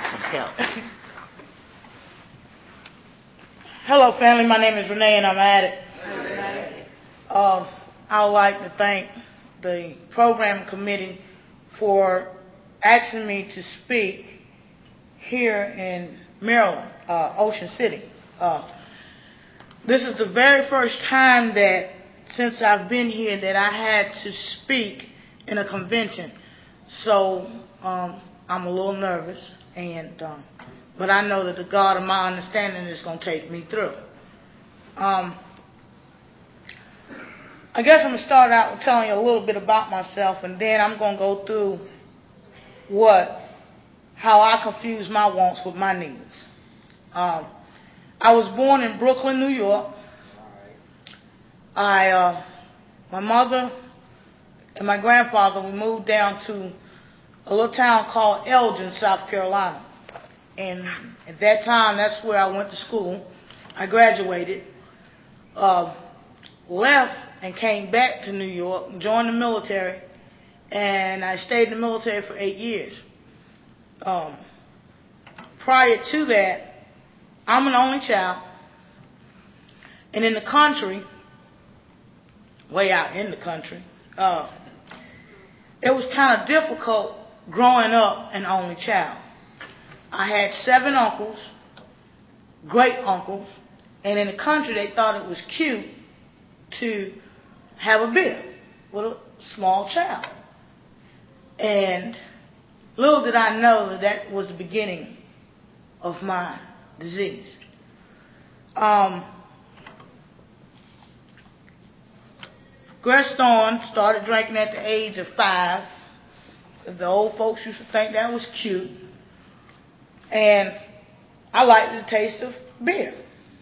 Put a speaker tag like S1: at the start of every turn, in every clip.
S1: some help.
S2: Hello, family. My name is Renee, and I'm at it. I would like to thank the program committee for asking me to speak here in Maryland, Ocean City. This is the very first time that since I've been here that I had to speak in a convention. So I'm a little nervous, but I know that the God of my understanding is going to take me through. I guess I'm going to start out with telling you a little bit about myself, and then I'm going to go through how I confuse my wants with my needs. I was born in Brooklyn, New York. My mother and my grandfather, we moved down to a little town called Elgin, South Carolina. And at that time, that's where I went to school. I graduated, left and came back to New York, joined the military, and I stayed in the military for 8 years. Prior to that, I'm an only child, and in the country, way out in the country, it was kind of difficult growing up an only child. I had 7 uncles, great uncles, and in the country they thought it was cute to have a beer with a small child. And little did I know that that was the beginning of my disease. Progressed on, started drinking at the age of 5. The old folks used to think that was cute. And I liked the taste of beer.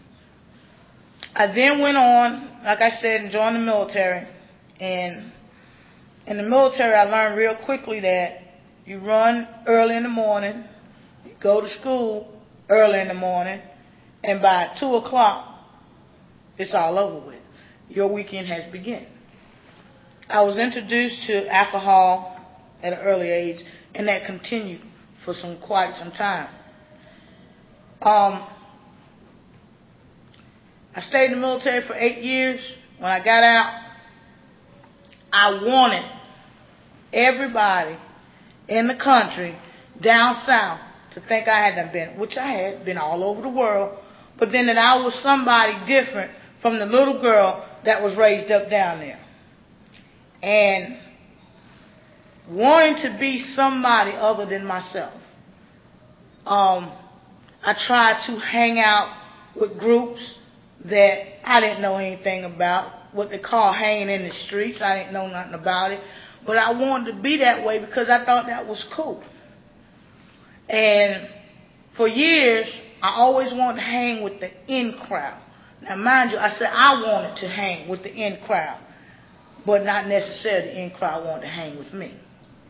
S2: I then went on, like I said, and joined the military. And in the military, I learned real quickly that you run early in the morning, you go to school early in the morning, and by 2 o'clock, it's all over with. Your weekend has begun. I was introduced to alcohol at an early age, and that continued for quite some time. I stayed in the military for 8 years. When I got out, I wanted everybody in the country down south to think I had been, which I had been all over the world, but then that I was somebody different from the little girl that was raised up down there. And wanting to be somebody other than myself. I tried to hang out with groups that I didn't know anything about, what they call hanging in the streets. I didn't know nothing about it. But I wanted to be that way because I thought that was cool. And for years, I always wanted to hang with the in crowd. Now, mind you, I said I wanted to hang with the in crowd, but not necessarily the in crowd wanted to hang with me.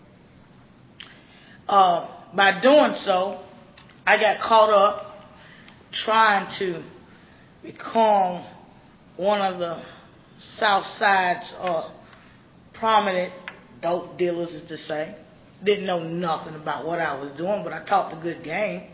S2: By doing so, I got caught up trying to become one of the South Side's prominent dope dealers, as to say. Didn't know nothing about what I was doing, but I talked a good game.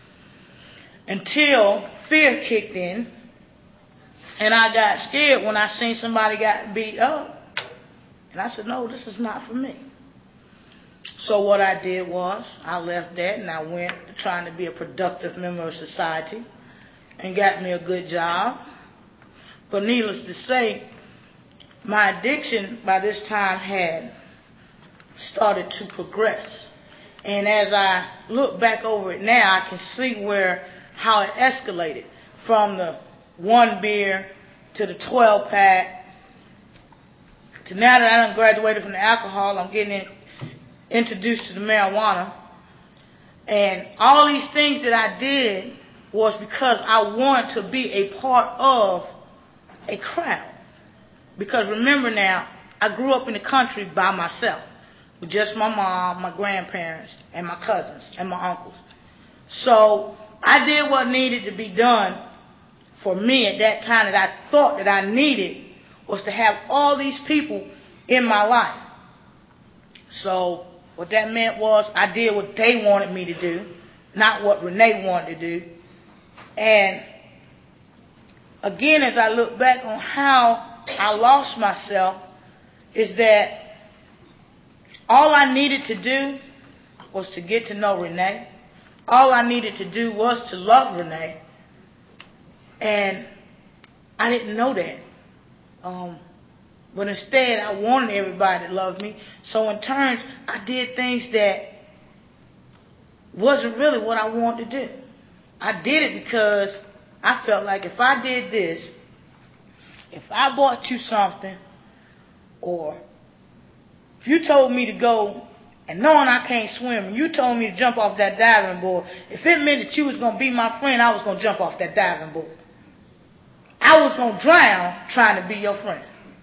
S2: Until fear kicked in, and I got scared when I seen somebody got beat up. And I said, no, this is not for me. So what I did was, I left that and I went trying to be a productive member of society and got me a good job. But needless to say, my addiction by this time had started to progress. And as I look back over it now, I can see how it escalated from the 1 beer to the 12-pack to now that I done graduated from the alcohol, I'm getting introduced to the marijuana. And all these things that I did was because I wanted to be a part of a crowd. Because remember now, I grew up in the country by myself, with just my mom, my grandparents, and my cousins, and my uncles. So I did what needed to be done for me at that time that I thought that I needed, was to have all these people in my life. So what that meant was I did what they wanted me to do. not what Renee wanted to do. And again, as I look back on how I lost myself, is that all I needed to do was to get to know Renee. All I needed to do was to love Renee. And I didn't know that. But instead, I wanted everybody to love me. So in turn, I did things that wasn't really what I wanted to do. I did it because I felt like if I did this, if I bought you something, or if you told me to go, and knowing I can't swim, and you told me to jump off that diving board, if it meant that you was going to be my friend, I was going to jump off that diving board. I was going to drown trying to be your friend.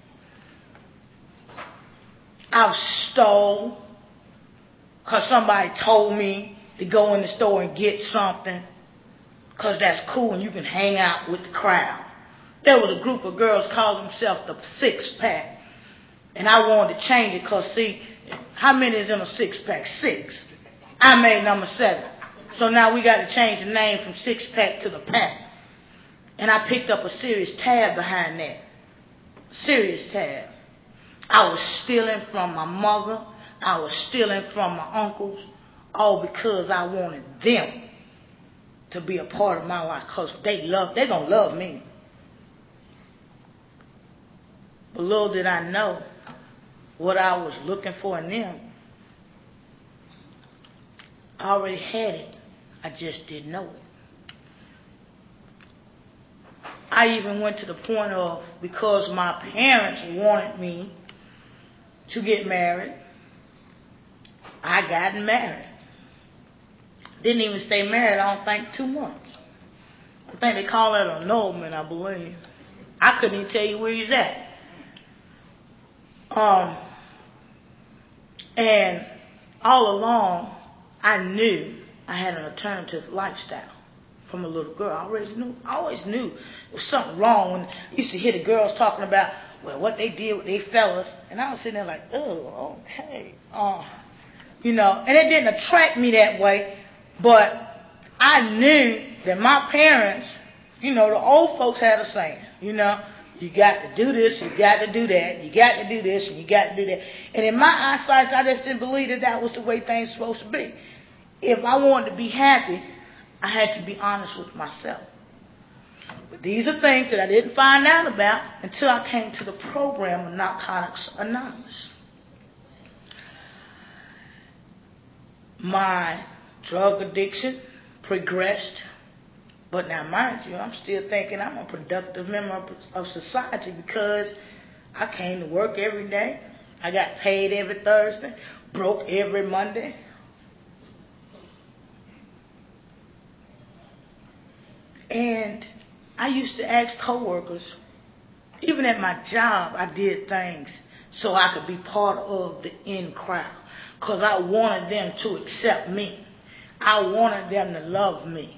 S2: I've stole because somebody told me to go in the store and get something because that's cool and you can hang out with the crowd. There was a group of girls called themselves the Six Pack, and I wanted to change it because, see, how many is in a six pack? 6. I made number 7. So now we got to change the name from Six Pack to the Pack. And I picked up a serious tab behind that. Serious tab. I was stealing from my mother. I was stealing from my uncles. All because I wanted them to be a part of my life. Because they're going to love me. But little did I know what I was looking for in them. I already had it. I just didn't know it. I even went to the point of, because my parents wanted me to get married, I got married. Didn't even stay married, I don't think, 2 months. I think they call it an annulment, I believe. I couldn't even tell you where he's at. And all along, I knew I had an alternative lifestyle from a little girl. I always knew there was something wrong when I used to hear the girls talking about, well, what they did with their fellas. And I was sitting there like, oh, okay. And it didn't attract me that way. But I knew that my parents, the old folks had a saying, you got to do this, you got to do that, you got to do this, and you got to do that. And in my eyesight, I just didn't believe that was the way things were supposed to be. If I wanted to be happy, I had to be honest with myself. But these are things that I didn't find out about until I came to the program of Narcotics Anonymous. My drug addiction progressed. But now, mind you, I'm still thinking I'm a productive member of society because I came to work every day. I got paid every Thursday, broke every Monday. And I used to ask coworkers, even at my job, I did things so I could be part of the in crowd because I wanted them to accept me. I wanted them to love me.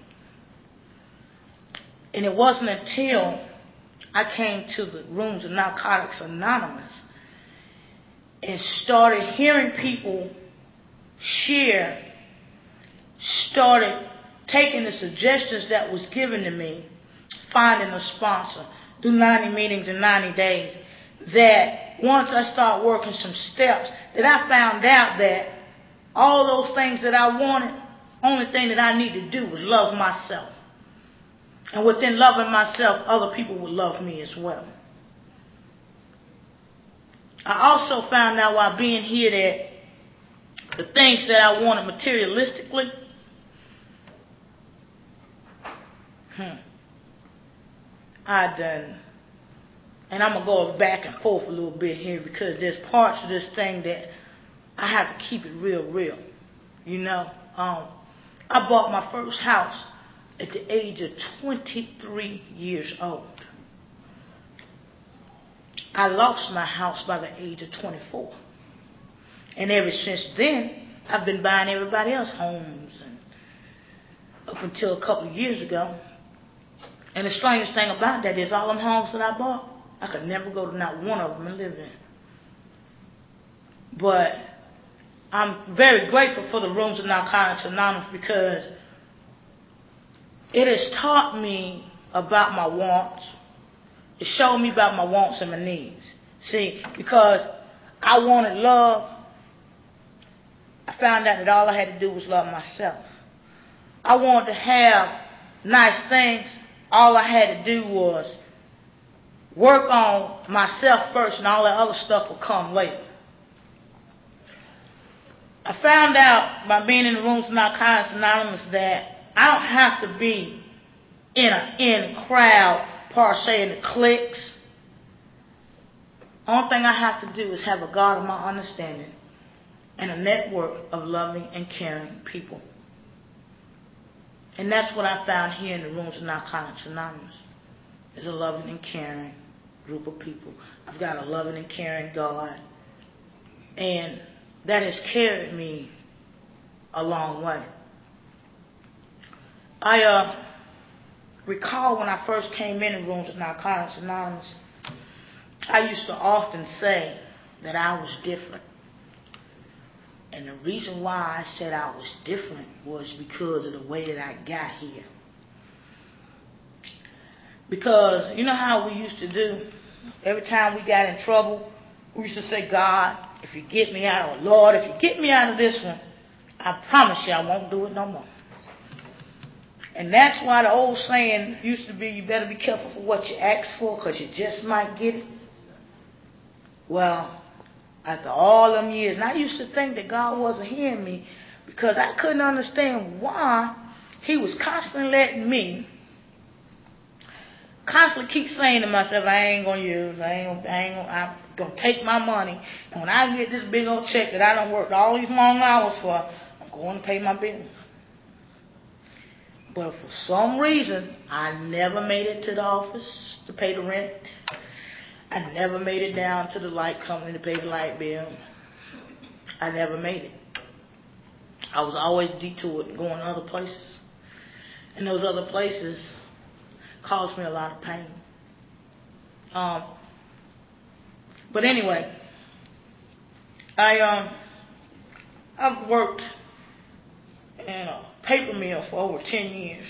S2: And it wasn't until I came to the rooms of Narcotics Anonymous and started hearing people share, started taking the suggestions that was given to me, finding a sponsor, do 90 meetings in 90 days, that once I started working some steps, that I found out that all those things that I wanted, only thing that I needed to do was love myself. And within loving myself, other people would love me as well. I also found out while being here that the things that I wanted materialistically, I done. And I'm going to go back and forth a little bit here because there's parts of this thing that I have to keep it real. I bought my first house at the age of 23 years old. I lost my house by the age of 24. And ever since then, I've been buying everybody else homes. And up until a couple of years ago. And the strangest thing about that is all them homes that I bought, I could never go to not one of them and live in. But I'm very grateful for the rooms of Narcotics Anonymous because it has taught me about my wants. It showed me about my wants and my needs. See, because I wanted love, I found out that all I had to do was love myself. I wanted to have nice things. All I had to do was work on myself first, and all that other stuff will come later. I found out by being in the rooms of Narcotics Anonymous that I don't have to be in a crowd, per se, in the cliques. Only thing I have to do is have a God of my understanding and a network of loving and caring people. And that's what I found here in the rooms of Narcotics Anonymous. Is a loving and caring group of people. I've got a loving and caring God. And that has carried me a long way. I recall when I first came in the rooms of Narcotics Anonymous, I used to often say that I was different. And the reason why I said I was different was because of the way that I got here. Because you know how we used to do? Every time we got in trouble, we used to say, God, if you get me out, or Lord, if you get me out of this one, I promise you I won't do it no more. And that's why the old saying used to be, you better be careful for what you ask for, because you just might get it. Well, after all them years, and I used to think that God wasn't hearing me because I couldn't understand why He was constantly letting me constantly keep saying to myself, I ain't gonna use, I'm gonna take my money, and when I get this big old check that I done worked all these long hours for, I'm going to pay my bills. But for some reason, I never made it to the office to pay the rent. I never made it down to the light company to pay the light bill. I never made it. I was always detoured going to other places. And those other places caused me a lot of pain. But anyway, I've worked in a paper mill for over 10 years.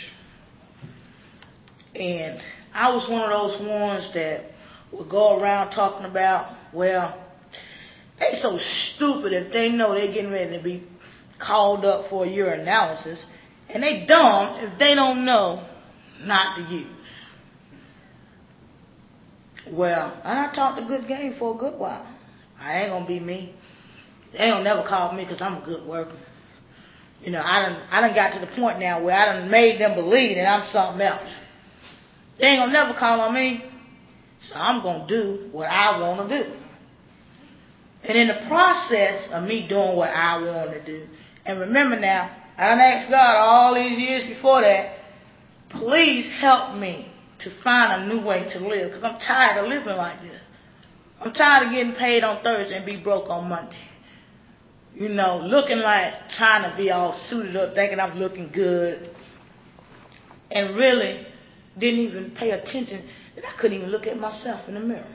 S2: And I was one of those ones that would go around talking about, well, they so stupid if they know they're getting ready to be called up for a urinalysis, and they dumb if they don't know not to use. Well, and I talked a good game for a good while. I ain't gonna be me. They don't never call me because I'm a good worker. You know, I done got to the point now where I done made them believe that I'm something else. They ain't gonna never call on me, so I'm gonna do what I want to do. And in the process of me doing what I want to do, and remember now, I done asked God all these years before that, please help me to find a new way to live, because I'm tired of living like this. I'm tired of getting paid on Thursday and be broke on Monday. You know, looking like, trying to be all suited up, thinking I'm looking good, and really didn't even pay attention that I couldn't even look at myself in the mirror.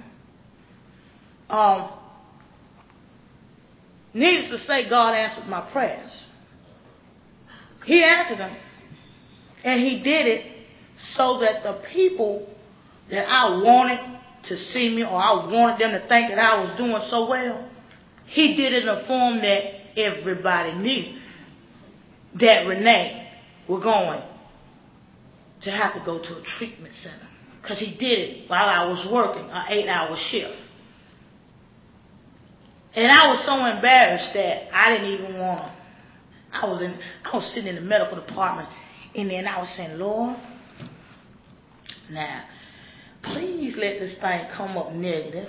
S2: Needless to say, God answered my prayers. He answered them. And He did it so that the people that I wanted to see me, or I wanted them to think that I was doing so well, He did it in a form that everybody knew that Renee was going to have to go to a treatment center. Because he did it while I was working an 8-hour shift. And I was so embarrassed that I didn't even want to. I was sitting in the medical department, and then I was saying, Lord, now, please let this thing come up negative.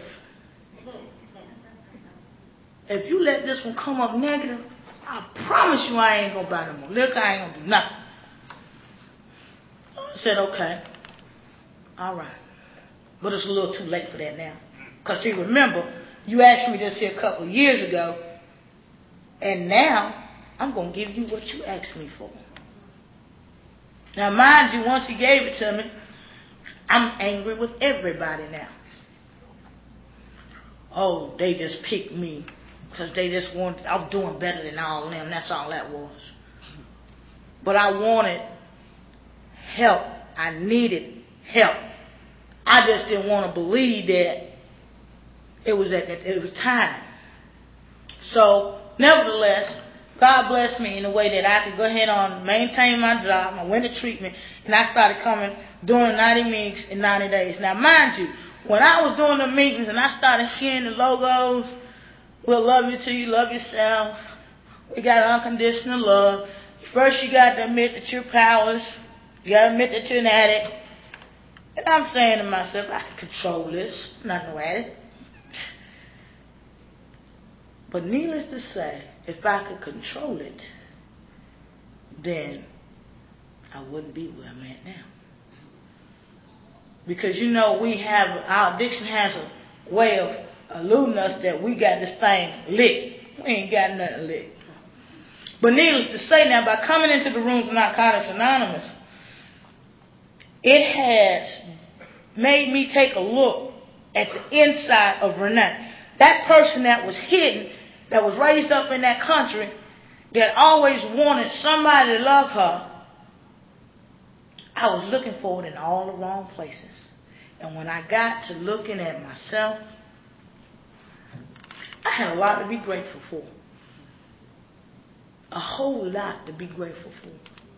S2: If you let this one come up negative, I promise you I ain't going to buy no more liquor. I ain't going to do nothing. I said, okay. All right. But it's a little too late for that now. Because see, remember, you asked me this here a couple of years ago, and now I'm going to give you what you asked me for. Now, mind you, once He gave it to me, I'm angry with everybody now. Oh, they just picked me because they just wanted, I was doing better than all of them. That's all that was. But I wanted help. I needed help. I just didn't want to believe that it was time. So, nevertheless, God blessed me in a way that I could go ahead and maintain my job. I went to treatment, and I started coming, doing 90 meetings in 90 days. Now, mind you, when I was doing the meetings and I started hearing the logos, we'll love you till you love yourself. We got unconditional love. First, you got to admit that you're powerless. You got to admit that you're an addict. And I'm saying to myself, I can control this. I'm not no addict. But needless to say, if I could control it, then I wouldn't be where I'm at now. Because our addiction has a way of eluding us that we got this thing lit. We ain't got nothing lit. But needless to say now, by coming into the rooms of Narcotics Anonymous, it has made me take a look at the inside of Renee. That person that was hidden, that was raised up in that country, that always wanted somebody to love her, I was looking for it in all the wrong places. And when I got to looking at myself, I had a lot to be grateful for. A whole lot to be grateful for.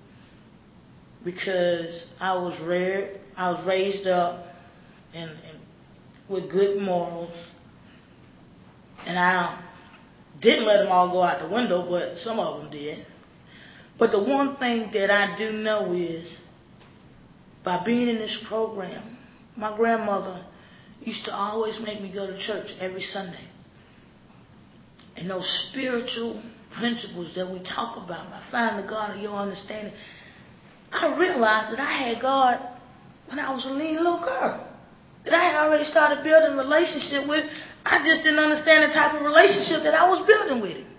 S2: Because I was raised up and with good morals. And I didn't let them all go out the window, but some of them did. But the one thing that I do know is, by being in this program, my grandmother used to always make me go to church every Sunday. And those spiritual principles that we talk about, by finding the God of your understanding, I realized that I had God when I was a little girl. That I had already started building a relationship with. I just didn't understand the type of relationship that I was building with him.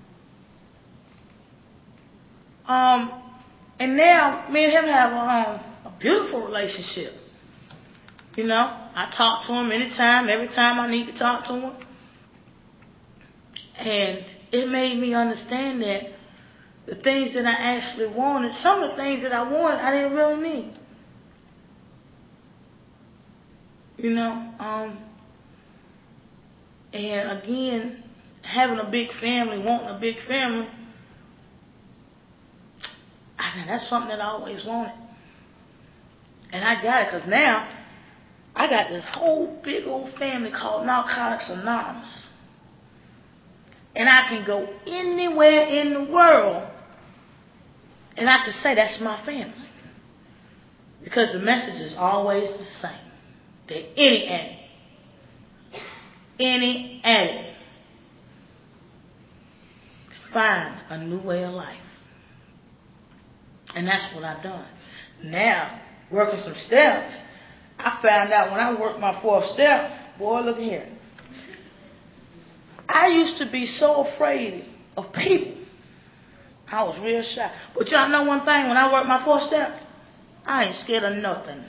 S2: And now, me and him have a beautiful relationship. I talk to him anytime, every time I need to talk to him. And it made me understand that the things that I actually wanted, some of the things that I wanted, I didn't really need. And again, having a big family, wanting a big family, that's something that I always wanted. And I got it, because now I got this whole big old family called Narcotics Anonymous. And I can go anywhere in the world and I can say that's my family. Because the message is always the same. That any addict can find a new way of life. And that's what I've done. Now, working some steps, I found out when I worked my 4th step, boy, look here. I used to be so afraid of people. I was real shy. But y'all know one thing, when I worked my 4th step, I ain't scared of nothing.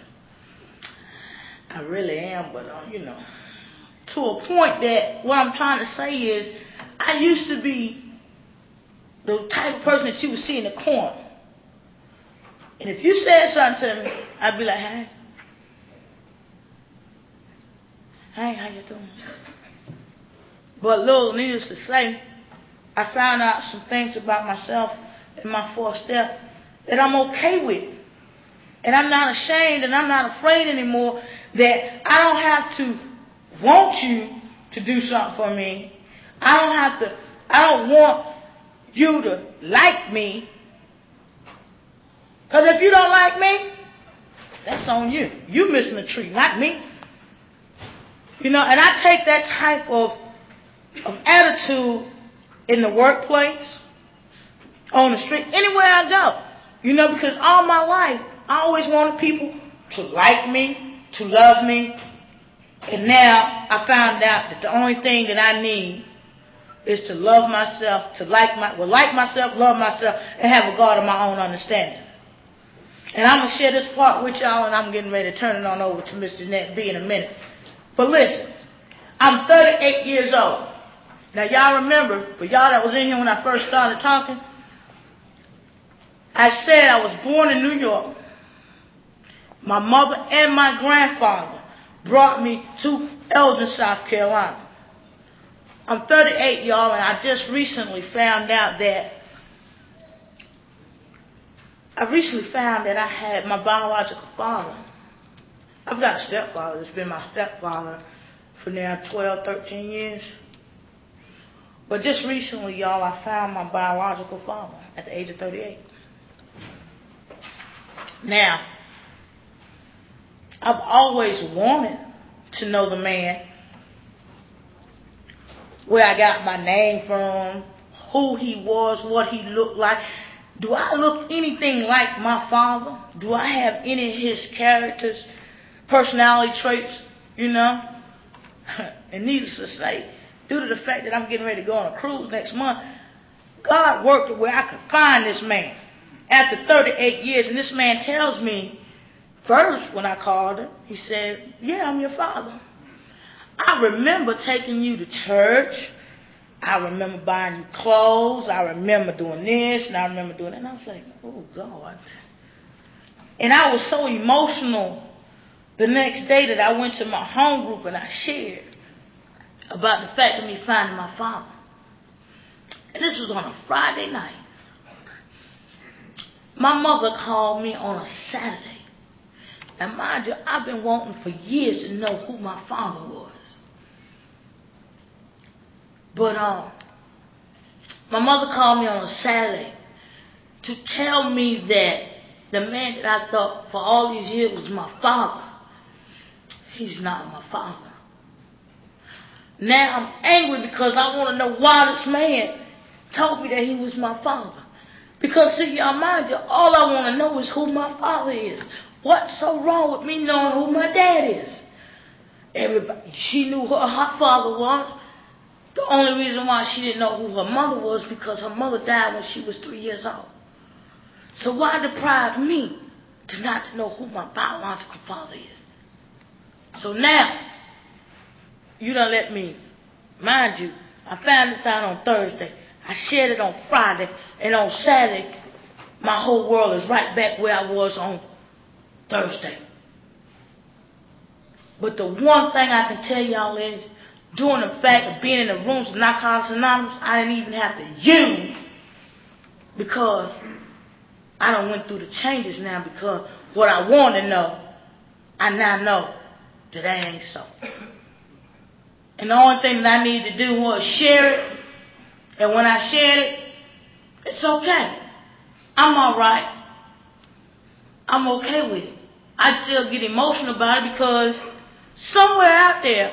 S2: I really am, but to a point that what I'm trying to say is, I used to be the type of person that you would see in the corner. And if you said something to me, I'd be like, hey, how you doing? But little needless to say, I found out some things about myself in my 4th step that I'm okay with. And I'm not ashamed and I'm not afraid anymore that I don't have to want you to do something for me. I don't want you to like me. Because if you don't like me, that's on you. You missing the treat, not me. And I take that type of attitude in the workplace, on the street, anywhere I go. Because all my life, I always wanted people to like me, to love me. And now I found out that the only thing that I need is to love myself, to like myself, love myself, and have a God of my own understanding. And I'm going to share this part with y'all, and I'm getting ready to turn it on over to Mr. Net B in a minute. But listen, I'm 38 years old. Now, y'all remember, for y'all that was in here when I first started talking, I said I was born in New York. My mother and my grandfather brought me to Elgin, South Carolina. I'm 38, y'all, and I just recently found out that I had my biological father. I've got a stepfather that's been my stepfather for now 12, 13 years. But just recently, y'all, I found my biological father at the age of 38. Now, I've always wanted to know the man, where I got my name from, who he was, what he looked like. Do I look anything like my father? Do I have any of his characters, personality traits, you know? And needless to say, due to the fact that I'm getting ready to go on a cruise next month, God worked it where I could find this man after 38 years. And this man tells me, first when I called him, he said, yeah, I'm your father. I remember taking you to church. I remember buying you clothes. I remember doing this and I remember doing that. And I was like, oh, God. And I was so emotional the next day that I went to my home group and I shared about the fact of me finding my father. And this was on a Friday night. My mother called me on a Saturday. And mind you, I've been wanting for years to know who my father was. But my mother called me on a Saturday to tell me that the man that I thought for all these years was my father, he's not my father. Now I'm angry because I want to know why this man told me that he was my father. Because see, y'all, mind you, all I want to know is who my father is. What's so wrong with me knowing who my dad is? Everybody, she knew who her father was. The only reason why she didn't know who her mother was because her mother died when she was 3 years old. So why deprive me to not to know who my biological father is? So now, you done let me, mind you, I found this out on Thursday. I shared it on Friday, and on Saturday, my whole world is right back where I was on Thursday. But the one thing I can tell y'all is, during the fact of being in the rooms of Narcotics Anonymous, I didn't even have to use because I done went through the changes now because what I want to know, I now know that that ain't so. And the only thing that I needed to do was share it. And when I shared it, it's okay. I'm all right. I'm okay with it. I still get emotional about it because somewhere out there,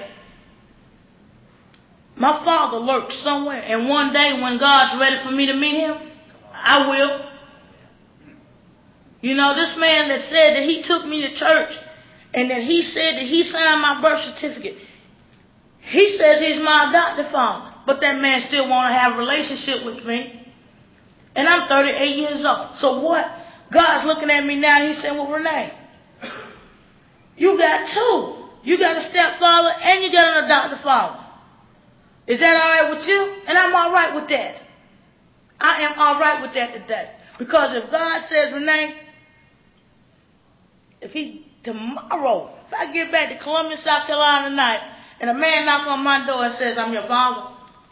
S2: my father lurks somewhere. And one day when God's ready for me to meet him, I will. You know, this man that said that he took me to church and that he said that he signed my birth certificate, he says he's my adopted father. But that man still want to have a relationship with me. And I'm 38 years old. So what? God's looking at me now and he said, well, Renee, you got two. You got a stepfather and you got an adopted father. Is that all right with you? And I'm all right with that. I am all right with that today. Because if God says, Renee, tomorrow, if I get back to Columbia, South Carolina tonight, and a man knocks on my door and says, I'm your father,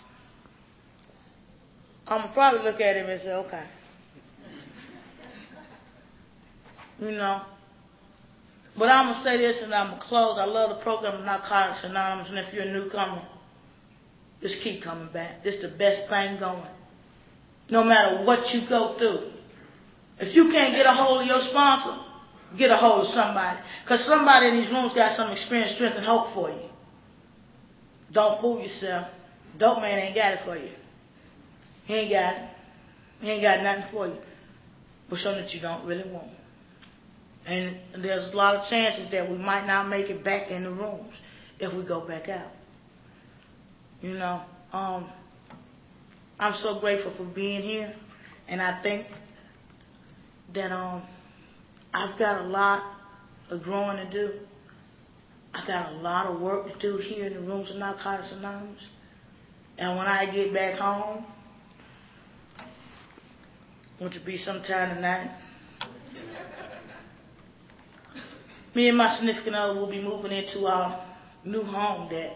S2: I'm going to probably look at him and say, okay. You know. But I'm going to say this and I'm going to close. I love the program Narcotics Anonymous, and if you're a newcomer, just keep coming back. This is the best thing going. No matter what you go through. If you can't get a hold of your sponsor, get a hold of somebody. Because somebody in these rooms got some experience, strength, and hope for you. Don't fool yourself. Dope man ain't got it for you. He ain't got it. He ain't got nothing for you. But something that you don't really want. And there's a lot of chances that we might not make it back in the rooms if we go back out. You know, I'm so grateful for being here. And I think that I've got a lot of growing to do. I got a lot of work to do here in the rooms of Narcotics Anonymous. And when I get back home, which will be sometime tonight, me and my significant other will be moving into our new home that,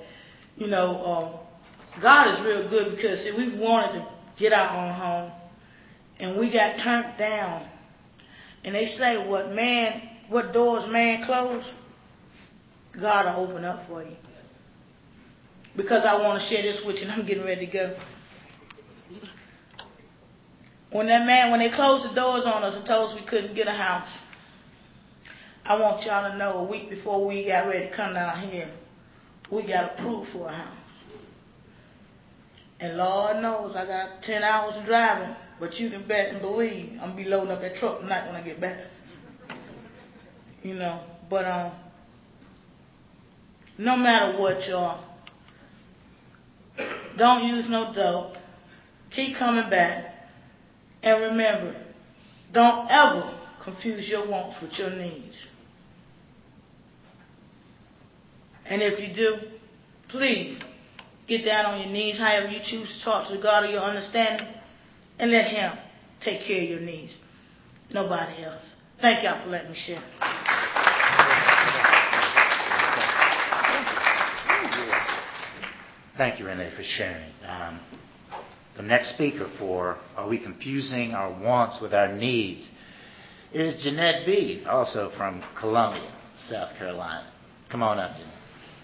S2: God is real good because see, we wanted to get our own home and we got turned down. And they say what doors man close, God will open up for you. Because I want to share this with you and I'm getting ready to go. When they closed the doors on us and told us we couldn't get a house, I want y'all to know a week before we got ready to come down here, we got approved for a house. And Lord knows I got 10 hours of driving, but you can bet and believe I'm going to be loading up that truck tonight when I get back. But no matter what, y'all, don't use no dope. Keep coming back. And remember, don't ever confuse your wants with your needs. And if you do, please get down on your knees, however you choose to talk to God of your understanding, and let Him take care of your needs. Nobody else. Thank y'all for letting me share.
S1: Thank you, Renee, for sharing. The next speaker for Are We Confusing Our Wants with Our Needs is Jeanette B., also from Columbia, South Carolina. Come on up, Jeanette.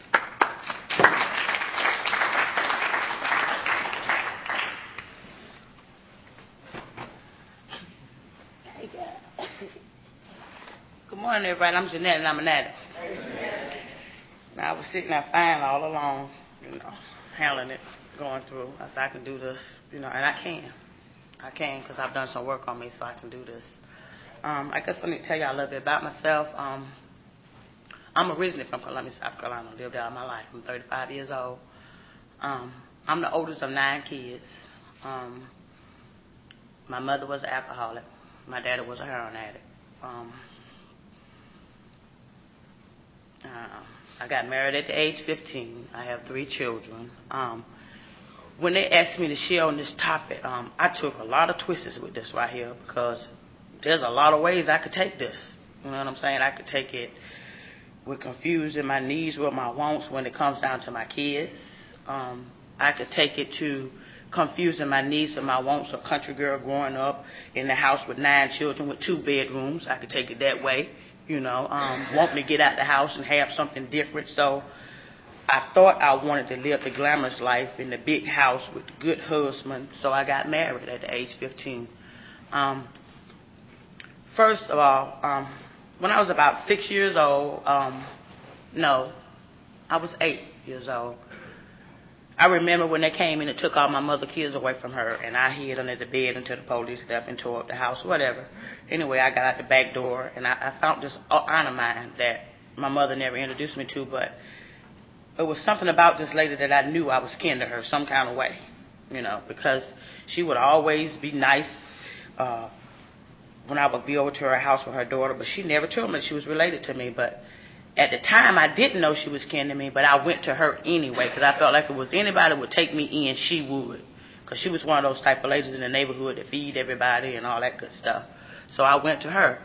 S3: Good morning, everybody. I'm Jeanette, and I'm an addict. Now, I was sitting there fine all along, handling it, going through. I said, I can do this, and I can. I can because I've done some work on me, so I can do this. I guess let me tell you a little bit about myself. I'm originally from Columbia, South Carolina. I lived there all my life. I'm 35 years old. I'm the oldest of 9 kids. My mother was an alcoholic. My daddy was a heroin addict. I got married at the age 15. I have 3 children. When they asked me to share on this topic, I took a lot of twists with this right here because there's a lot of ways I could take this. You know what I'm saying? I could take it with confusing my needs with my wants when it comes down to my kids. I could take it to confusing my needs and my wants, a country girl growing up in the house with 9 children with 2 bedrooms. I could take it that way, wanting to get out the house and have something different. So I thought I wanted to live the glamorous life in the big house with a good husband, so I got married at the age 15. First of all, when I was about 6 years old, no, I was 8 years old. I remember when they came in and took all my mother kids away from her, and I hid under the bed until the police left and tore up the house, whatever. Anyway, I got out the back door, and I found this aunt of mine that my mother never introduced me to, but it was something about this lady that I knew I was kin to her some kind of way, because she would always be nice when I would be over to her house with her daughter, but she never told me she was related to me. But at the time, I didn't know she was kin to me, but I went to her anyway because I felt like if it was anybody that would take me in, she would, because she was one of those type of ladies in the neighborhood that feed everybody and all that good stuff. So I went to her.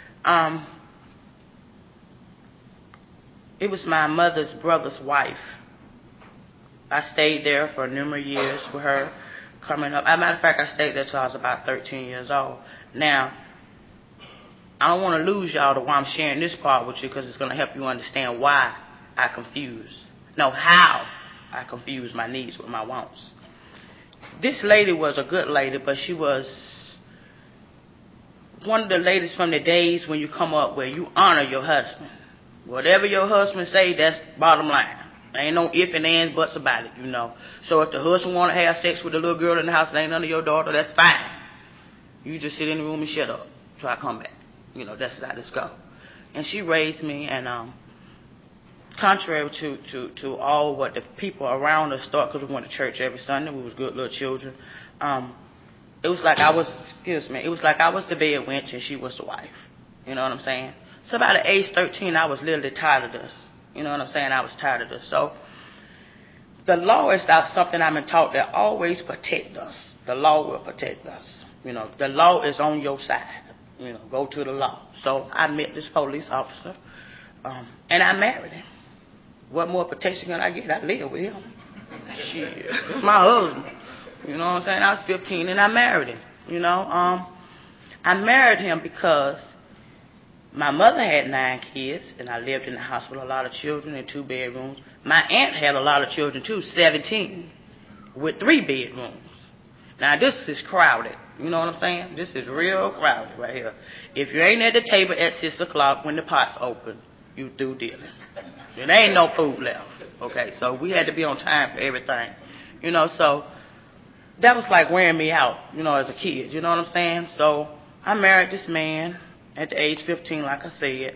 S3: It was my mother's brother's wife. I stayed there for numerous years with her coming up. As a matter of fact, I stayed there till I was about 13 years old. Now, I don't want to lose y'all to why I'm sharing this part with you because it's going to help you understand why I how I confuse my needs with my wants. This lady was a good lady, but she was one of the ladies from the days when you come up where you honor your husband. Whatever your husband say, that's bottom line. There ain't no ifs and ands, buts about it, So if the husband want to have sex with the little girl in the house that ain't none of your daughter, that's fine. You just sit in the room and shut up till I come back. That's how this go. And she raised me, and contrary to all what the people around us thought, because we went to church every Sunday, we was good little children. It was like I was the bed wench and she was the wife. You know what I'm saying? So about at age 13, I was literally tired of this. You know what I'm saying? I was tired of this. So the law is something I've been taught that always protect us. The law will protect us. The law is on your side. Go to the law. So I met this police officer. And I married him. What more protection can I get? I live with him. Shit, that's my husband. You know what I'm saying? I was 15 and I married him. You know, I married him because my mother had 9 kids, and I lived in the house with a lot of children in 2 bedrooms. My aunt had a lot of children too, 17, with 3 bedrooms. Now this is crowded. You know what I'm saying? This is real crowded right here. If you ain't at the table at 6 o'clock when the pot's open, you do dealing. There ain't no food left. Okay, so we had to be on time for everything. You know, so that was like wearing me out, you know, as a kid. You know what I'm saying? So I married this man at the age 15, like I said.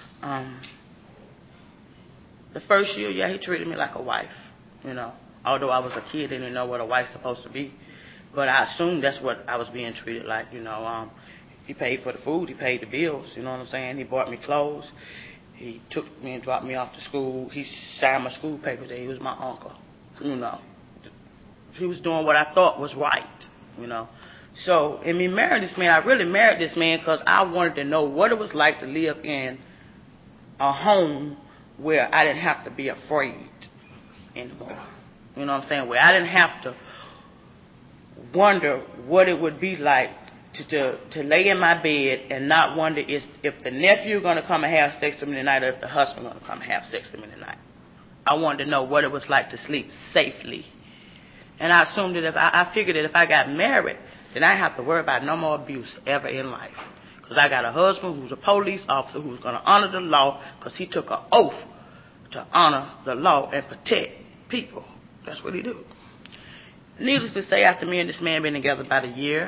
S3: The first year, yeah, he treated me like a wife, you know. Although I was a kid, I didn't know what a wife's supposed to be. But I assumed that's what I was being treated like, you know. He paid for the food. He paid the bills, you know what I'm saying? He bought me clothes. He took me and dropped me off to school. He signed my school papers. He was my uncle, you know. He was doing what I thought was right, you know. So, in me marrying this man, I really married this man because I wanted to know what it was like to live in a home where I didn't have to be afraid anymore. You know what I'm saying? Where I didn't have to wonder what it would be like to lay in my bed and not wonder if the nephew going to come and have sex with me tonight or if the husband going to come and have sex with me tonight. I wanted to know what it was like to sleep safely. And I assumed that I figured that if I got married, then I didn't have to worry about no more abuse ever in life. Because I got a husband who's a police officer who's going to honor the law because he took an oath to honor the law and protect people. That's what he do. Needless to say, after me and this man been together about a year,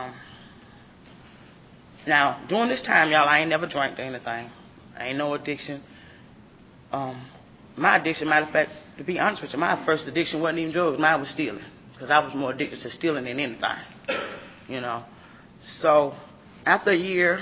S3: now, during this time, y'all, I ain't never drank or anything. I ain't no addiction. My addiction, matter of fact, to be honest with you, my first addiction wasn't even drugs. Mine was stealing. Because I was more addicted to stealing than anything. You know. So, after a year,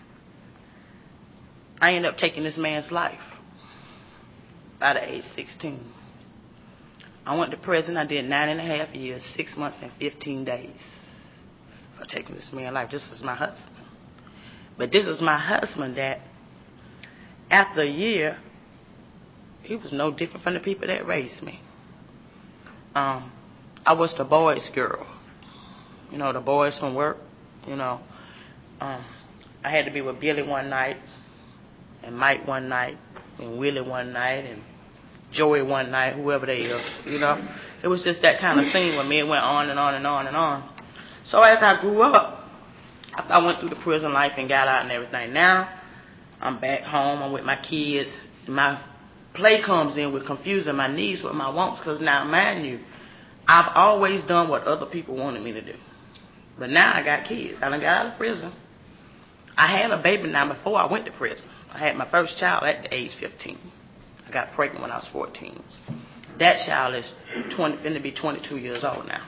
S3: I ended up taking this man's life. By the age 16. I went to prison. I did 9.5 years, 6 months, and 15 days for taking this man's life. This was my husband. But this was my husband that, after a year, he was no different from the people that raised me. I was the boys' girl. You know, the boys from work, you know. I had to be with Billy one night, and Mike one night, and Willie one night, and Joey one night, whoever they is, you know. It was just that kind of thing when me, it went on and on and on and on. So as I grew up, after I went through the prison life and got out and everything, now I'm back home, I'm with my kids. My play comes in with confusing my needs with my wants, because now, mind you, I've always done what other people wanted me to do. But now I got kids. I done got out of prison. I had a baby now before I went to prison. I had my first child at the age 15. I got pregnant when I was 14. That child is going to be 22 years old now.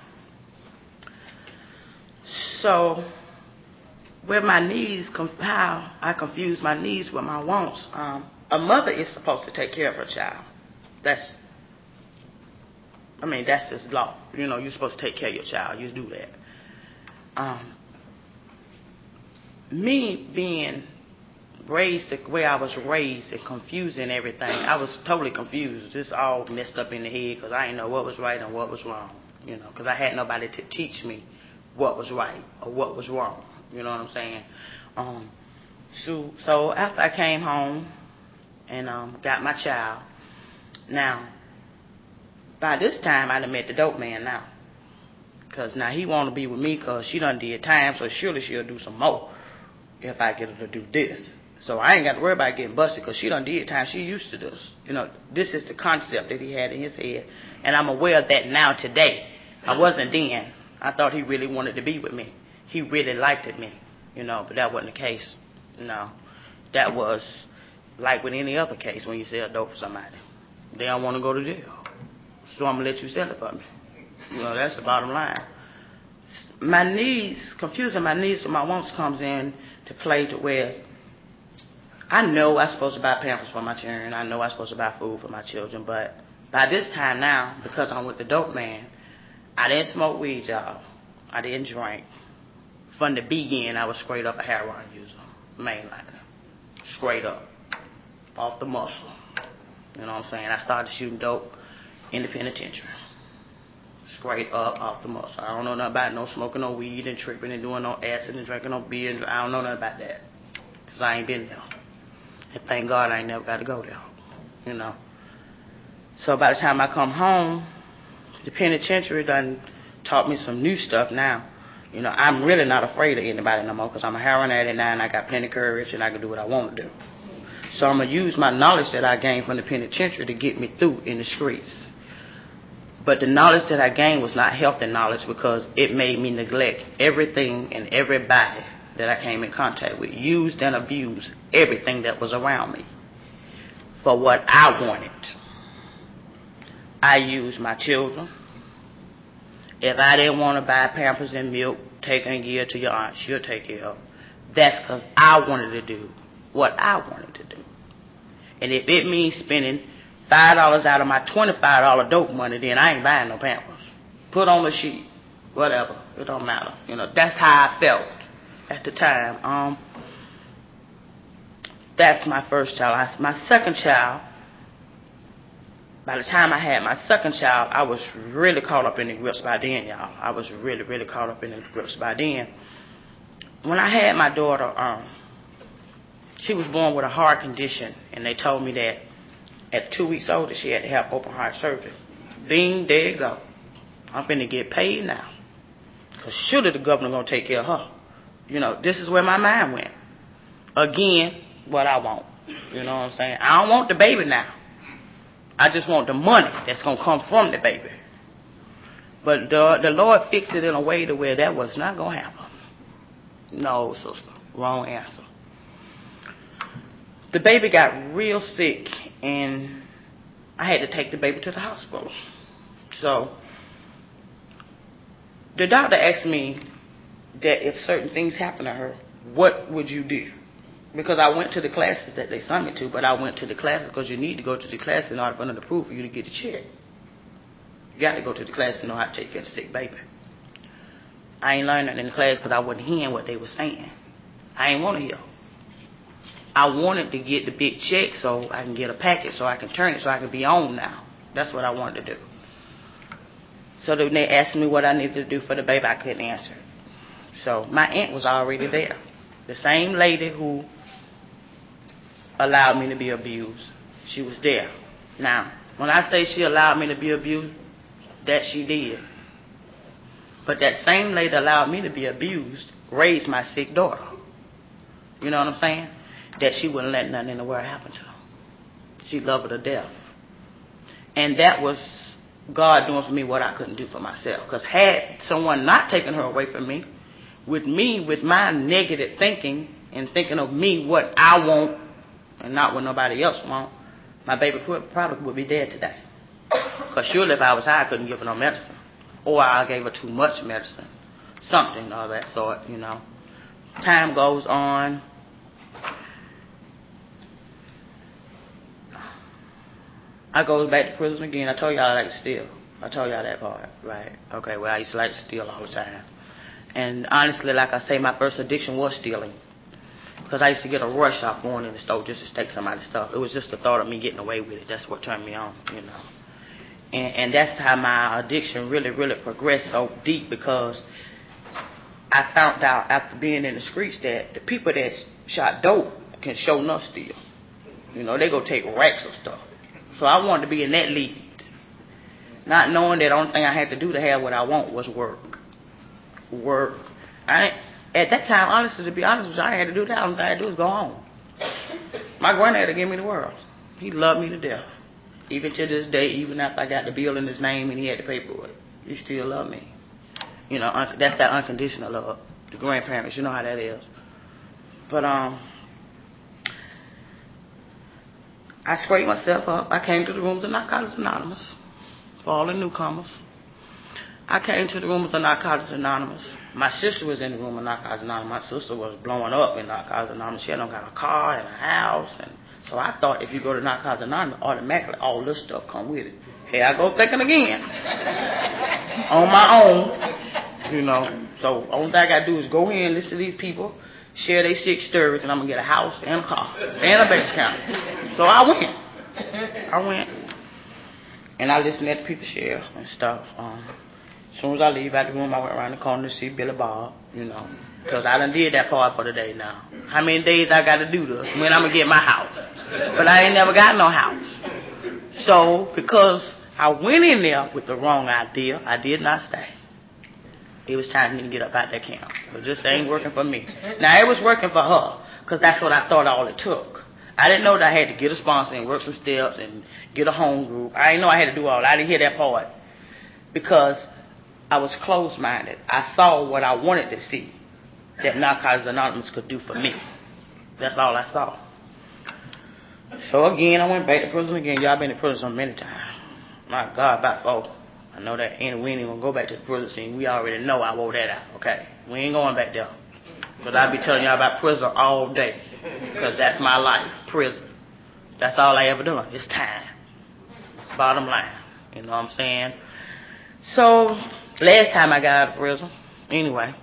S3: So, where my needs, how I confuse my needs with my wants. A mother is supposed to take care of her child. That's just law. You know, you're supposed to take care of your child. You do that. Me being raised the way I was raised and confusing everything, I was totally confused. Just all messed up in the head because I didn't know what was right and what was wrong. You know, because I had nobody to teach me what was right or what was wrong. You know what I'm saying? So after I came home and got my child, now, by this time, I done met the dope man now. Because now he want to be with me because she done did time, so surely she'll do some more if I get her to do this. So I ain't got to worry about getting busted because she done did time. She used to this. You know, this is the concept that he had in his head. And I'm aware of that now today. I wasn't then. I thought he really wanted to be with me. He really liked me, you know, but that wasn't the case. No, that was like with any other case when you sell dope for somebody. They don't want to go to jail. So I'm going to let you sell it for me. You know, that's the bottom line. My needs, confusing my needs with my wants comes in to play to where I know I'm supposed to buy pampers for my children. I know I'm supposed to buy food for my children. But by this time now, because I'm with the dope man, I didn't smoke weed, y'all. I didn't drink. From the beginning, I was straight up a heroin user. Mainline. Straight up. off the muscle. You know what I'm saying? I started shooting dope in the penitentiary. Straight up off the muscle. I don't know nothing about no smoking no weed and tripping and doing no acid and drinking no beer. I don't know nothing about that. Because I ain't been there. And thank God I ain't never got to go there. You know. So by the time I come home, the penitentiary done taught me some new stuff now. You know, I'm really not afraid of anybody no more because I'm a heroin addict now and I got plenty of courage and I can do what I want to do. So I'm going to use my knowledge that I gained from the penitentiary to get me through in the streets. But the knowledge that I gained was not healthy knowledge because it made me neglect everything and everybody that I came in contact with, used and abused everything that was around me for what I wanted. I used my children. If I didn't want to buy Pampers and milk, take and give to your aunt, she'll take care of. That's because I wanted to do what I wanted to do. And if it means spending $5 out of my $25 dope money, then I ain't buying no Pampers. Put on the sheet, whatever. It don't matter. You know, that's how I felt at the time. That's my first child. My second child, by the time I had my second child, I was really caught up in the grips by then, y'all. I was really, really caught up in the grips by then. When I had my daughter, she was born with a heart condition, and they told me that at 2 weeks old she had to have open heart surgery. Bing, there you go. I'm finna get paid now. Because surely the governor gonna take care of her. You know, this is where my mind went. Again, what I want. You know what I'm saying? I don't want the baby now. I just want the money that's going to come from the baby. But the Lord fixed it in a way to where that was not going to happen. No, sister. Wrong answer. The baby got real sick, and I had to take the baby to the hospital. So the doctor asked me that if certain things happen to her, what would you do? Because I went to the classes that they sent me to, but I went to the classes because you need to go to the class in order for them to prove for you to get a check. You got to go to the class to know how to take care of a sick baby. I ain't learning in the class because I wasn't hearing what they were saying. I ain't want to hear. I wanted to get the big check so I can get a packet so I can turn it so I can be on now. That's what I wanted to do. So when they asked me what I needed to do for the baby, I couldn't answer it. So my aunt was already there. The same lady who allowed me to be abused, she was there. Now, when I say she allowed me to be abused, that she did. But that same lady allowed me to be abused, raised my sick daughter. You know what I'm saying? That she wouldn't let nothing in the world happen to her. She loved her to death. And that was God doing for me what I couldn't do for myself. Because had someone not taken her away from me, with my negative thinking and thinking of me what I want and not what nobody else want, my baby probably would be dead today. Because surely if I was high, I couldn't give her no medicine. Or I gave her too much medicine. Something of that sort, you know. Time goes on. I goes back to prison again. I told y'all I like to steal. I told y'all that part, right? Okay, well, I used to like to steal all the time. And honestly, like I say, my first addiction was stealing. Because I used to get a rush off going in the store just to take somebody's stuff. It was just the thought of me getting away with it. That's what turned me on, you know. And that's how my addiction really, really progressed so deep, because I found out after being in the streets that the people that shot dope can show enough steal. You know, they go take racks of stuff. So I wanted to be in that league. Not knowing that the only thing I had to do to have what I want was work. Work. At that time, honestly, to be honest with you, I had to do that. All I had to do was go home. My granddaddy gave me the world. He loved me to death. Even to this day, even after I got the bill in his name and he had to pay for it, he still loved me. You know, that's that unconditional love. The grandparents, you know how that is. But I scraped myself up. I came to the rooms of Narcotics Anonymous for all the newcomers. I came to the room of Narcotics Anonymous. My sister was in the room of Narcotics Anonymous. My sister was blowing up in Narcotics Anonymous. She had got a car and a house. And so I thought if you go to Narcotics Anonymous, automatically all this stuff come with it. Here I go thinking again. On my own, you know. So only thing I got to do is go in, listen to these people, share their 6 stories, and I'm going to get a house and a car and a bank account. So I went. And I listened at the people share and stuff. As soon as I leave out the room, I went around the corner to see Billy Bob, because I done did that part for the day now. How many days I got to do this? When I'm going to get my house? But I ain't never got no house. So, because I went in there with the wrong idea, I did not stay. It was time for me to get up out that camp. Because this ain't working for me. Now, it was working for her, because that's what I thought all it took. I didn't know that I had to get a sponsor and work some steps and get a home group. I didn't know I had to do all that. I didn't hear that part. Because I was closed-minded. I saw what I wanted to see that Narcotics Anonymous could do for me. That's all I saw. So again, I went back to prison again. Y'all been to prison many times. My God, about 4. I know that we ain't even going to go back to the prison scene. We already know I wore that out, okay? We ain't going back there. But I'll be telling y'all about prison all day. Because that's my life, prison. That's all I ever done. It's time. Bottom line. You know what I'm saying? So, last time I got out of prison, anyway,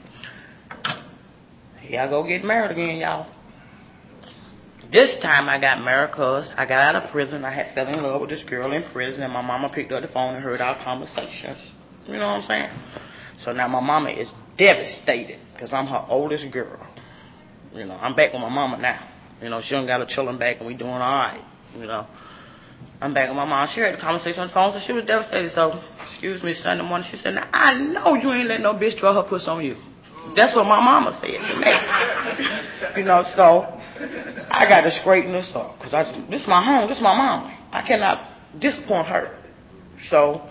S3: here I go get married again, y'all. This time I got married because I got out of prison. I had fell in love with this girl in prison, and my mama picked up the phone and heard our conversations. You know what I'm saying? So now my mama is devastated because I'm her oldest girl. I'm back with my mama now. She done got her children back, and we doing all right. I'm back with my mom. She heard the conversation on the phone, so she was devastated. So, excuse me, Sunday morning, she said, now, I know you ain't let no bitch draw her puss on you. That's what my mama said to me. So I got to straighten this up, because this is my home, this is my mama. I cannot disappoint her. So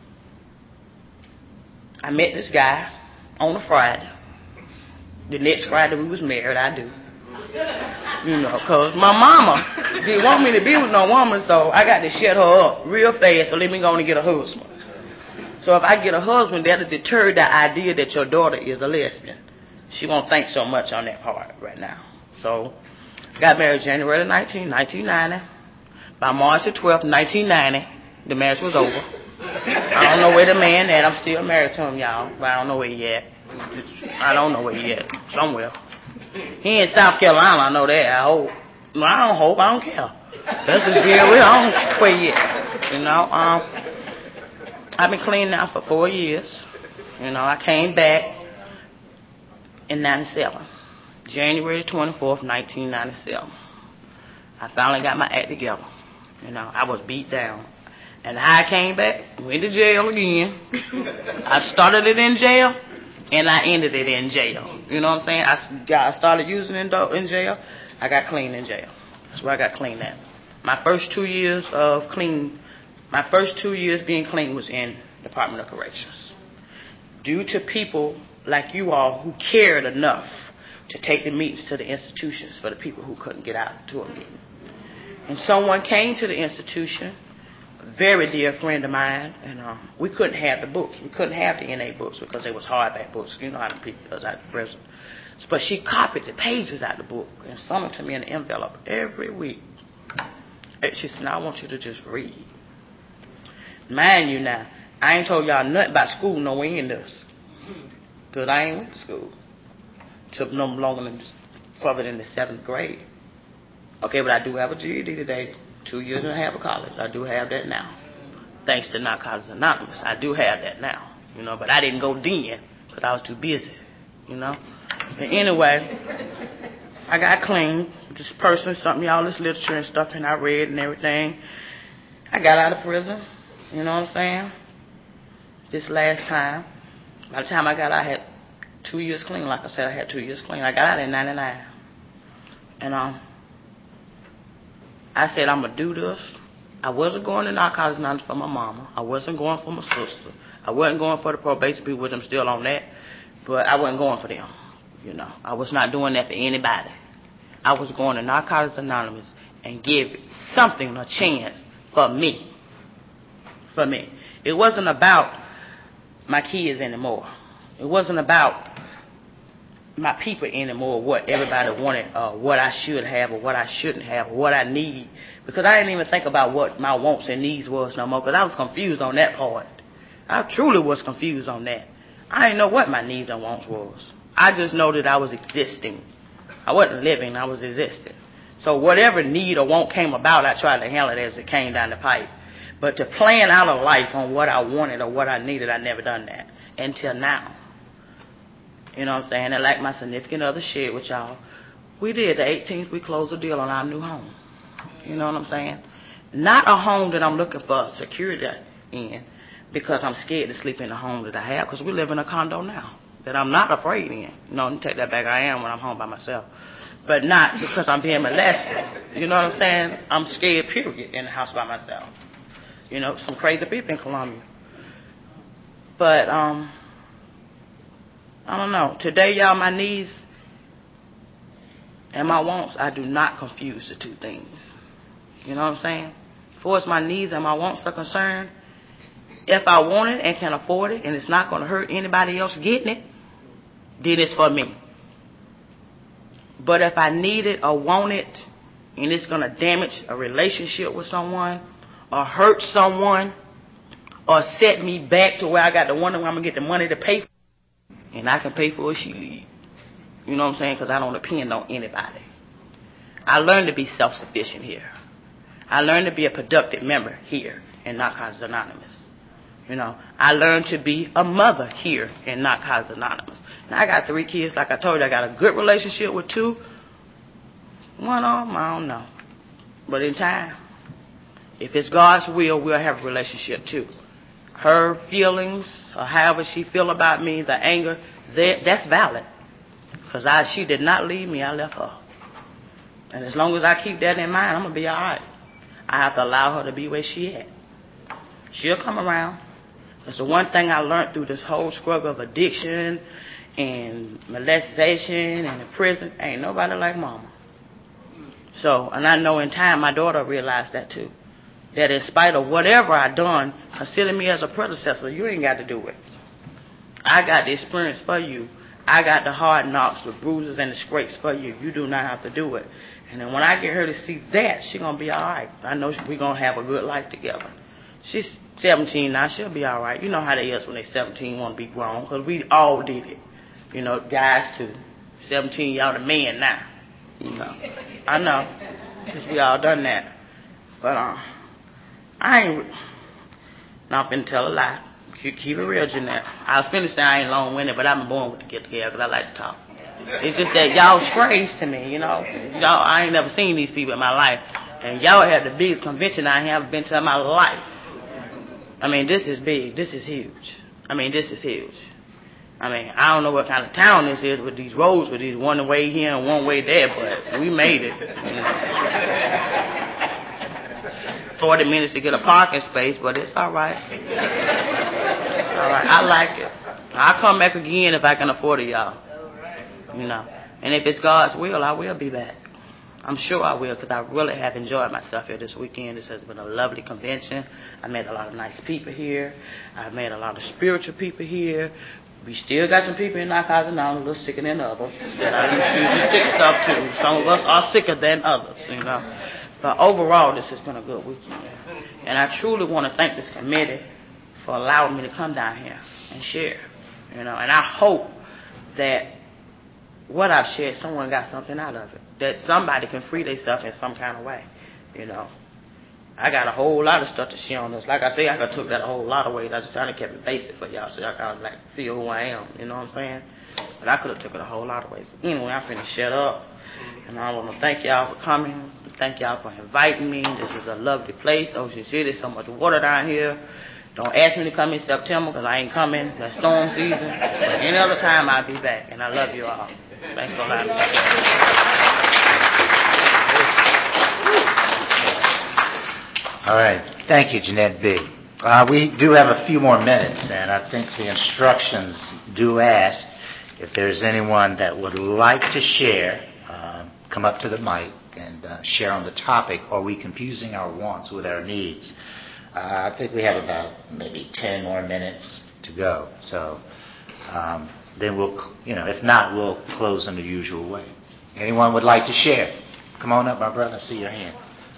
S3: I met this guy on a Friday. The next Friday we was married, I do. Because my mama didn't want me to be with no woman, so I got to shut her up real fast, so let me go and get a husband. So if I get a husband, that'll deter the idea that your daughter is a lesbian. She won't think so much on that part right now. So, got married January 19, 1990. By March the 12th, 1990, the marriage was over. I don't know where the man at. I'm still married to him, y'all, but I don't know where he at. I don't know where he at. Somewhere. He in South Carolina, I know that. I hope. No, I don't hope. I don't care. That's just real. I don't know where he at. I've been clean now for 4 years. I came back in 97. January 24th, 1997. I finally got my act together. I was beat down. And I came back, went to jail again. I started it in jail, and I ended it in jail. You know what I'm saying? I started using it in jail. I got clean in jail. That's where I got clean at. My first 2 years being clean was in Department of Corrections. Due to people like you all who cared enough to take the meetings to the institutions for the people who couldn't get out to a meeting. And someone came to the institution, a very dear friend of mine, and we couldn't have the books. We couldn't have the NA books because they was hardback books. You know how the people does out of prison. But she copied the pages out of the book and sent them to me in an envelope every week. And she said, now I want you to just read. Mind you now, I ain't told y'all nothing about school no way in this. Because I ain't went to school. Took no longer than further than the 7th grade. Okay, but I do have a GED today. 2 years and a half of college. I do have that now. Thanks to Narcotics Anonymous. I do have that now. But I didn't go then because I was too busy. But anyway, I got clean. This person sent me all this literature and stuff, and I read and everything. I got out of prison. You know what I'm saying? This last time, by the time I got out, I had 2 years clean. Like I said, I had 2 years clean. I got out in 99. And I said, I'm going to do this. I wasn't going to Narcotics Anonymous for my mama. I wasn't going for my sister. I wasn't going for the probation people, which I'm still on that. But I wasn't going for them. I was not doing that for anybody. I was going to Narcotics Anonymous and give something a chance for me. For me. It wasn't about my kids anymore. It wasn't about my people anymore, what everybody wanted, what I should have or what I shouldn't have, or what I need. Because I didn't even think about what my wants and needs was no more, because I was confused on that part. I truly was confused on that. I didn't know what my needs and wants was. I just know that I was existing I wasn't living, I was existing. So whatever need or want came about, I tried to handle it as it came down the pipe. But to plan out a life on what I wanted or what I needed, I never done that until now. You know what I'm saying? And like my significant other shared with y'all, we did the 18th, we closed the deal on our new home. You know what I'm saying? Not a home that I'm looking for security in because I'm scared to sleep in the home that I have, because we live in a condo now that I'm not afraid in. You know, take that back, I am when I'm home by myself. But not because I'm being molested. You know what I'm saying? I'm scared, period, in the house by myself. You know, some crazy people in Columbia. But, I don't know. Today, y'all, my needs and my wants, I do not confuse the two things. You know what I'm saying? As far as my needs and my wants are concerned, if I want it and can afford it and it's not going to hurt anybody else getting it, then it's for me. But if I need it or want it and it's going to damage a relationship with someone or hurt someone or set me back to where I got to wonder when I'm going to get the money to pay for it, and I can pay for it, she leave. You know what I'm saying? Because I don't depend on anybody. I learned to be self-sufficient here. I learned to be a productive member here in Narcotics Anonymous. You know, I learned to be a mother here in Narcotics Anonymous. Now, I got 3 kids. Like I told you, I got a good relationship with 2. One of them, I don't know. But in time, if it's God's will, we'll have a relationship too. Her feelings, or however she feel about me, the anger, that's valid. Because she did not leave me, I left her. And as long as I keep that in mind, I'm going to be all right. I have to allow her to be where she at. She'll come around. That's the one thing I learned through this whole struggle of addiction and molestation and the prison. Ain't nobody like mama. So, and I know in time my daughter realized that too. That in spite of whatever I done, consider me as a predecessor, you ain't got to do it. I got the experience for you. I got the hard knocks, the bruises, and the scrapes for you. You do not have to do it. And then when I get her to see that, she's going to be all right. I know we're going to have a good life together. She's 17 now. She'll be all right. You know how they is when they're 17, want to be grown, because we all did it. You know, guys too. 17, y'all the man now. You know. I know, because we all done that. But I ain't, not finna tell a lie. Keep it real, Jeanette. I'll finish saying I ain't long-winded, but I've been born with the get together because I like to talk. It's just that y'all strange to me, you know. Y'all, I ain't never seen these people in my life. And y'all have the biggest convention I have been to in my life. I mean, this is big. This is huge. I mean, this is huge. I mean, I don't know what kind of town this is with these roads, with these one way here and one way there, but we made it. You know. 40 minutes to get a parking space, but it's all right. It's all right. I like it. I'll come back again if I can afford it, y'all. You know. And if it's God's will, I will be back. I'm sure I will, because I really have enjoyed myself here this weekend. This has been a lovely convention. I met a lot of nice people here. I've met a lot of spiritual people here. We still got some people in Narcotics Anonymous a little sicker than others. That I use some sick stuff too. Some of us are sicker than others, you know. But overall, this has been a good weekend. And I truly want to thank this committee for allowing me to come down here and share. You know, and I hope that what I've shared, someone got something out of it. That somebody can free themselves in some kind of way. You know. I got a whole lot of stuff to share on this. Like I say, I could have took that a whole lot of ways. I just kind of kept it basic for y'all so y'all kind of like feel who I am. You know what I'm saying? But I could have took it a whole lot of ways. Anyway, I'm finna shut up. And I want to thank y'all for coming. Thank y'all for inviting me. This is a lovely place. Ocean City. There's so much water down here. Don't ask me to come in September because I ain't coming. That's storm season. But any other time, I'll be back. And I love you all. Thanks for allowing me.
S1: All right. Thank you, Jeanette B. We do have a few more minutes, and I think the instructions do ask if there's anyone that would like to share, come up to the mic and share on the topic, are we confusing our wants with our needs? I think we have about maybe 10 more minutes to go. So then we'll, if not, we'll close in the usual way. Anyone would like to share? Come on up, my brother. I see your hand.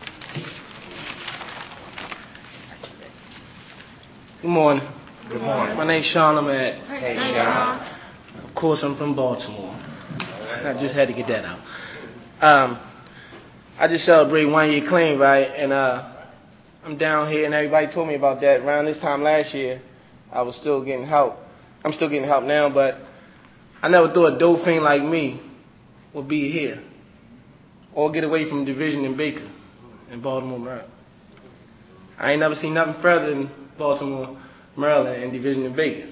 S4: Good morning.
S1: Good morning.
S4: My name's Sean. I'm at.
S1: Hey, Sean.
S4: Of course, I'm from Baltimore. I just had to get that out. I just celebrated 1 year clean, right? And I'm down here, and everybody told me about that. Around this time last year, I was still getting help. I'm still getting help now, but I never thought a dope fiend like me would be here or get away from Division and Baker in Baltimore, Maryland. I ain't never seen nothing further than Baltimore, Maryland, and Division and Baker.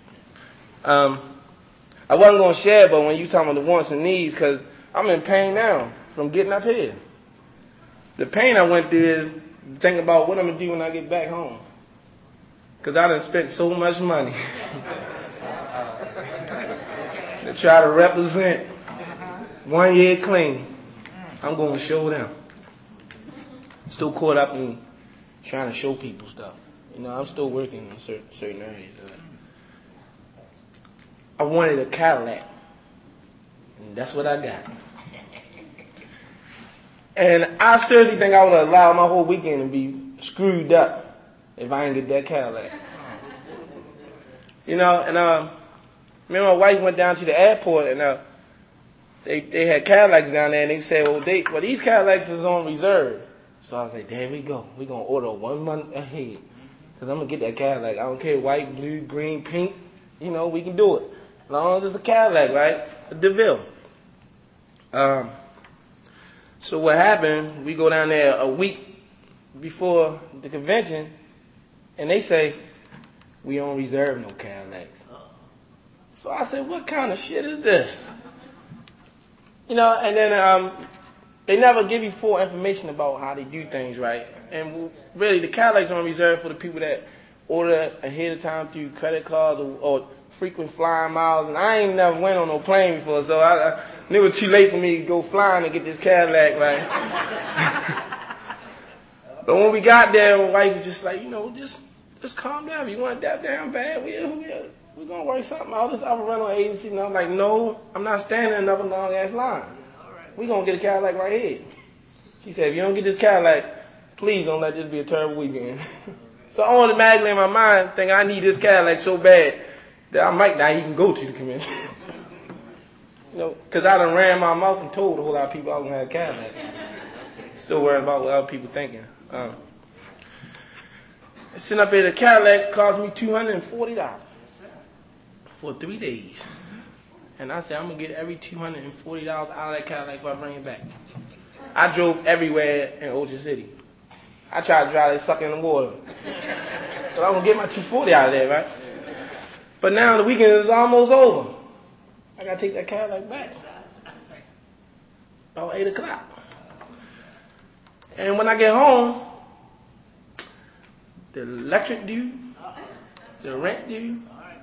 S4: I wasn't going to share, but when you talking about the wants and needs, because I'm in pain now from getting up here. The pain I went through is thinking about what I'm going to do when I get back home. Because I done spent so much money to try to represent 1 year clean. I'm going to show them. Still caught up in trying to show people stuff. You know, I'm still working in certain areas. I wanted a Cadillac, and that's what I got. And I seriously think I would have allowed my whole weekend to be screwed up if I didn't get that Cadillac. You know, and me and my wife went down to the airport, and they had Cadillacs down there, and they said, well, these Cadillacs is on reserve. So I was like, there we go. We're going to order 1 month ahead, because I'm going to get that Cadillac. I don't care, white, blue, green, pink. You know, we can do it. As long as it's a Cadillac, right? A DeVille. So what happened, we go down there a week before the convention, and they say, we don't reserve no Cadillacs. So I said, what kind of shit is this? You know, and then they never give you full information about how they do things, right? And really, the Cadillacs are on reserve for the people that order ahead of time through credit cards or frequent flying miles. And I ain't never went on no plane before, so I knew it was too late for me to go flying and get this Cadillac, right? But when we got there, my wife was just like, you know, just calm down. If you want it that damn bad, we're going to work something out. This other rental agency. And I was like, no, I'm not standing in another long-ass line. We're going to get a Cadillac right here. She said, if you don't get this Cadillac, please don't let this be a terrible weekend. So I automatically in my mind think I need this Cadillac so bad that I might not even go to the convention. You know, because I done ran my mouth and told a whole lot of people I was going to have a Cadillac. Still worried about what other people thinking. Sitting up here, the Cadillac cost me $240 for 3 days. And I said, I'm going to get every $240 out of that Cadillac if I bring it back. I drove everywhere in Ocean City. I tried to drive that sucker in the water. So I'm going to get my $240 out of there, right? But now the weekend is almost over. I got to take that Cadillac back. About 8 o'clock. And when I get home, the electric due, the rent due,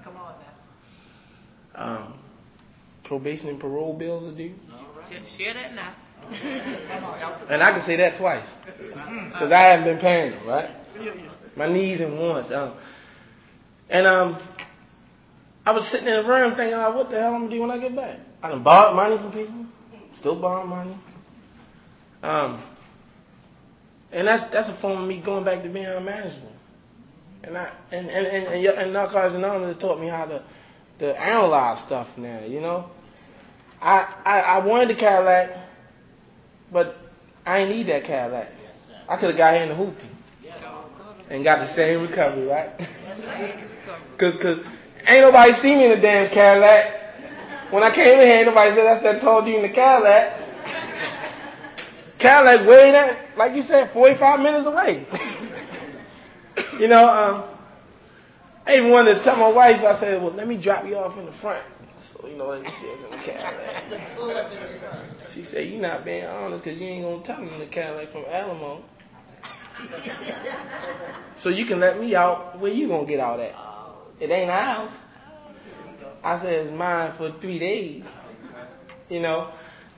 S4: probation and parole bills are due.
S3: Share that now.
S4: And I can say that twice. Because I haven't been paying them, right? My needs and wants. And I was sitting in the room thinking, what the hell I'm going to do when I get back? I done borrowed money from people. Still borrowing money. And that's a form of me going back to being unmanageable. And Narcotics Anonymous taught me how to analyze stuff now, you know. I wanted the Cadillac, but I ain't need that Cadillac. I could have got here in the hoopty and got the same recovery, right? Cause ain't nobody see me in the damn Cadillac. When I came in here, ain't nobody said that's that tall dude in the Cadillac. Cadillac way down, like you said, 45 minutes away. You know, I even wanted to tell my wife, I said, well, let me drop you off in the front. So, you know, they can see us in the Cadillac. She said, you're not being honest because you ain't going to tell me in the Cadillac from Alamo. So you can let me out. Where you going to get out at? It ain't ours. I said, it's mine for 3 days. You know.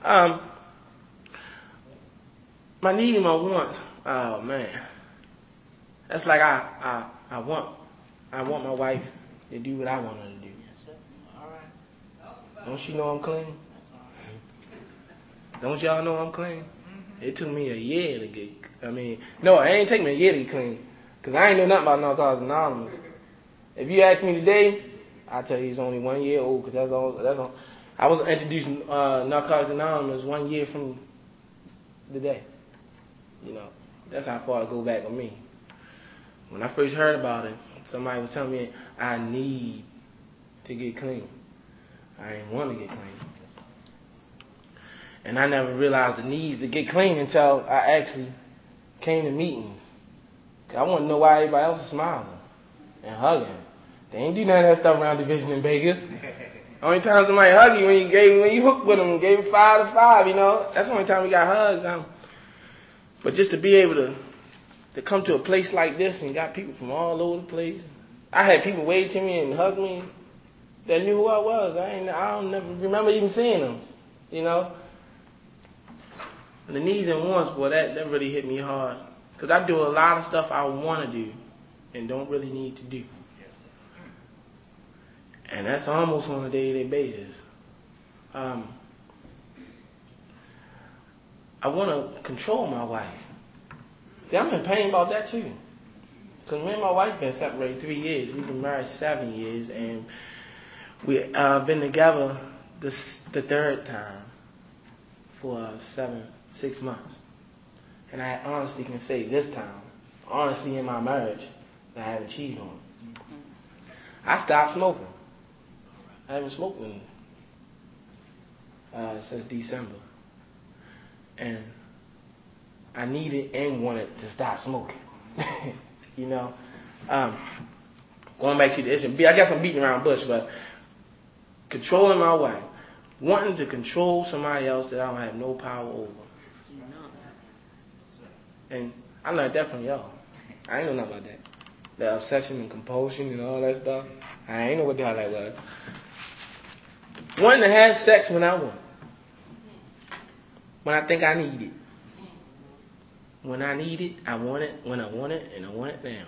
S4: My need and my wants. Oh, man. That's like I want my wife to do what I want her to do. Don't she know I'm clean? Don't y'all know I'm clean? It took me a year to get, no, it ain't taking me a year to get clean. Because I ain't know nothing about Narcotics Anonymous. If you ask me today, I'll tell you it's only 1 year old, because that's all. I was introduced Narcotics Anonymous 1 year from the day. That's how far I go back with me. When I first heard about it, somebody was telling me I need to get clean. I didn't want to get clean. And I never realized the needs to get clean until I actually came to meetings. I want to know why everybody else is smiling and hugging. They ain't do none of that stuff around Division in Vegas. Only time somebody hug you when you hooked with them and gave them 5 to 5, That's the only time we got hugs. But just to be able to come to a place like this and got people from all over the place. I had people wave to me and hug me that knew who I was. I don't never remember even seeing them, And the needs and wants, boy, that really hit me hard. Because I do a lot of stuff I want to do and don't really need to do. And that's almost on a day-to-day basis. I want to control my wife. See, I'm in pain about that too. Because me and my wife been separated 3 years. We've been married 7 years. And we've been together the third time for 6 months. And I honestly can say this time, honestly in my marriage, that I haven't cheated on her. I stopped smoking. I haven't smoked since December. And I needed and wanted to stop smoking. Going back to the issue, I guess I'm beating around the bush, but controlling my wife, wanting to control somebody else that I don't have no power over. And I learned that from y'all. I ain't know nothing about that. The obsession and compulsion and all that stuff. I ain't know what the hell that was. Wanting to have sex when I want. When I think I need it. When I need it, I want it, when I want it, and I want it now.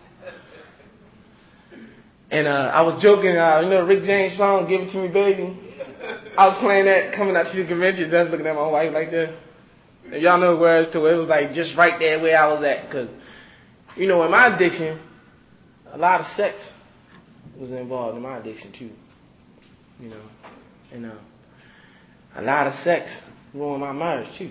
S4: And I was joking, the Rick James song, Give It To Me Baby? I was playing that coming out to the convention, just looking at my wife like this. And y'all know the words to it. It was like just right there where I was at. Because, in my addiction, a lot of sex was involved in my addiction too. And a lot of sex ruined my marriage too.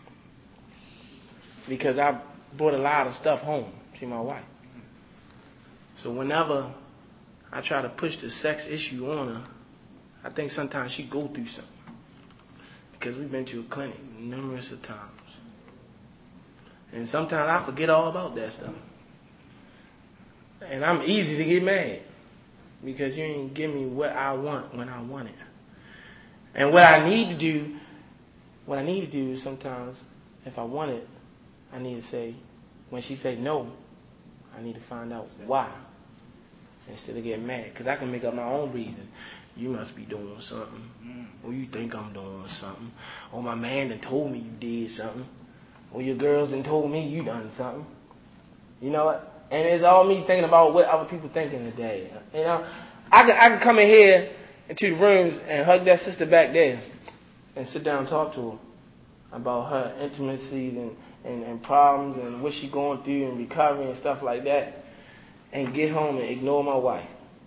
S4: Because I brought a lot of stuff home to my wife. So whenever I try to push the sex issue on her, I think sometimes she go through something. Because we've been to a clinic numerous of times. And sometimes I forget all about that stuff. And I'm easy to get mad. Because you ain't give me what I want when I want it. And what I need to do is sometimes, if I want it, I need to say, when she say no, I need to find out why. Instead of getting mad. Because I can make up my own reason. You must be doing something. Or you think I'm doing something. Or my man done told me you did something. Or your girls done told me you done something. You know what? And it's all me thinking about what other people thinking today. I can come in here into the rooms and hug that sister back there and sit down and talk to her about her intimacies and problems and what she going through and recovery and stuff like that, and get home and ignore my wife.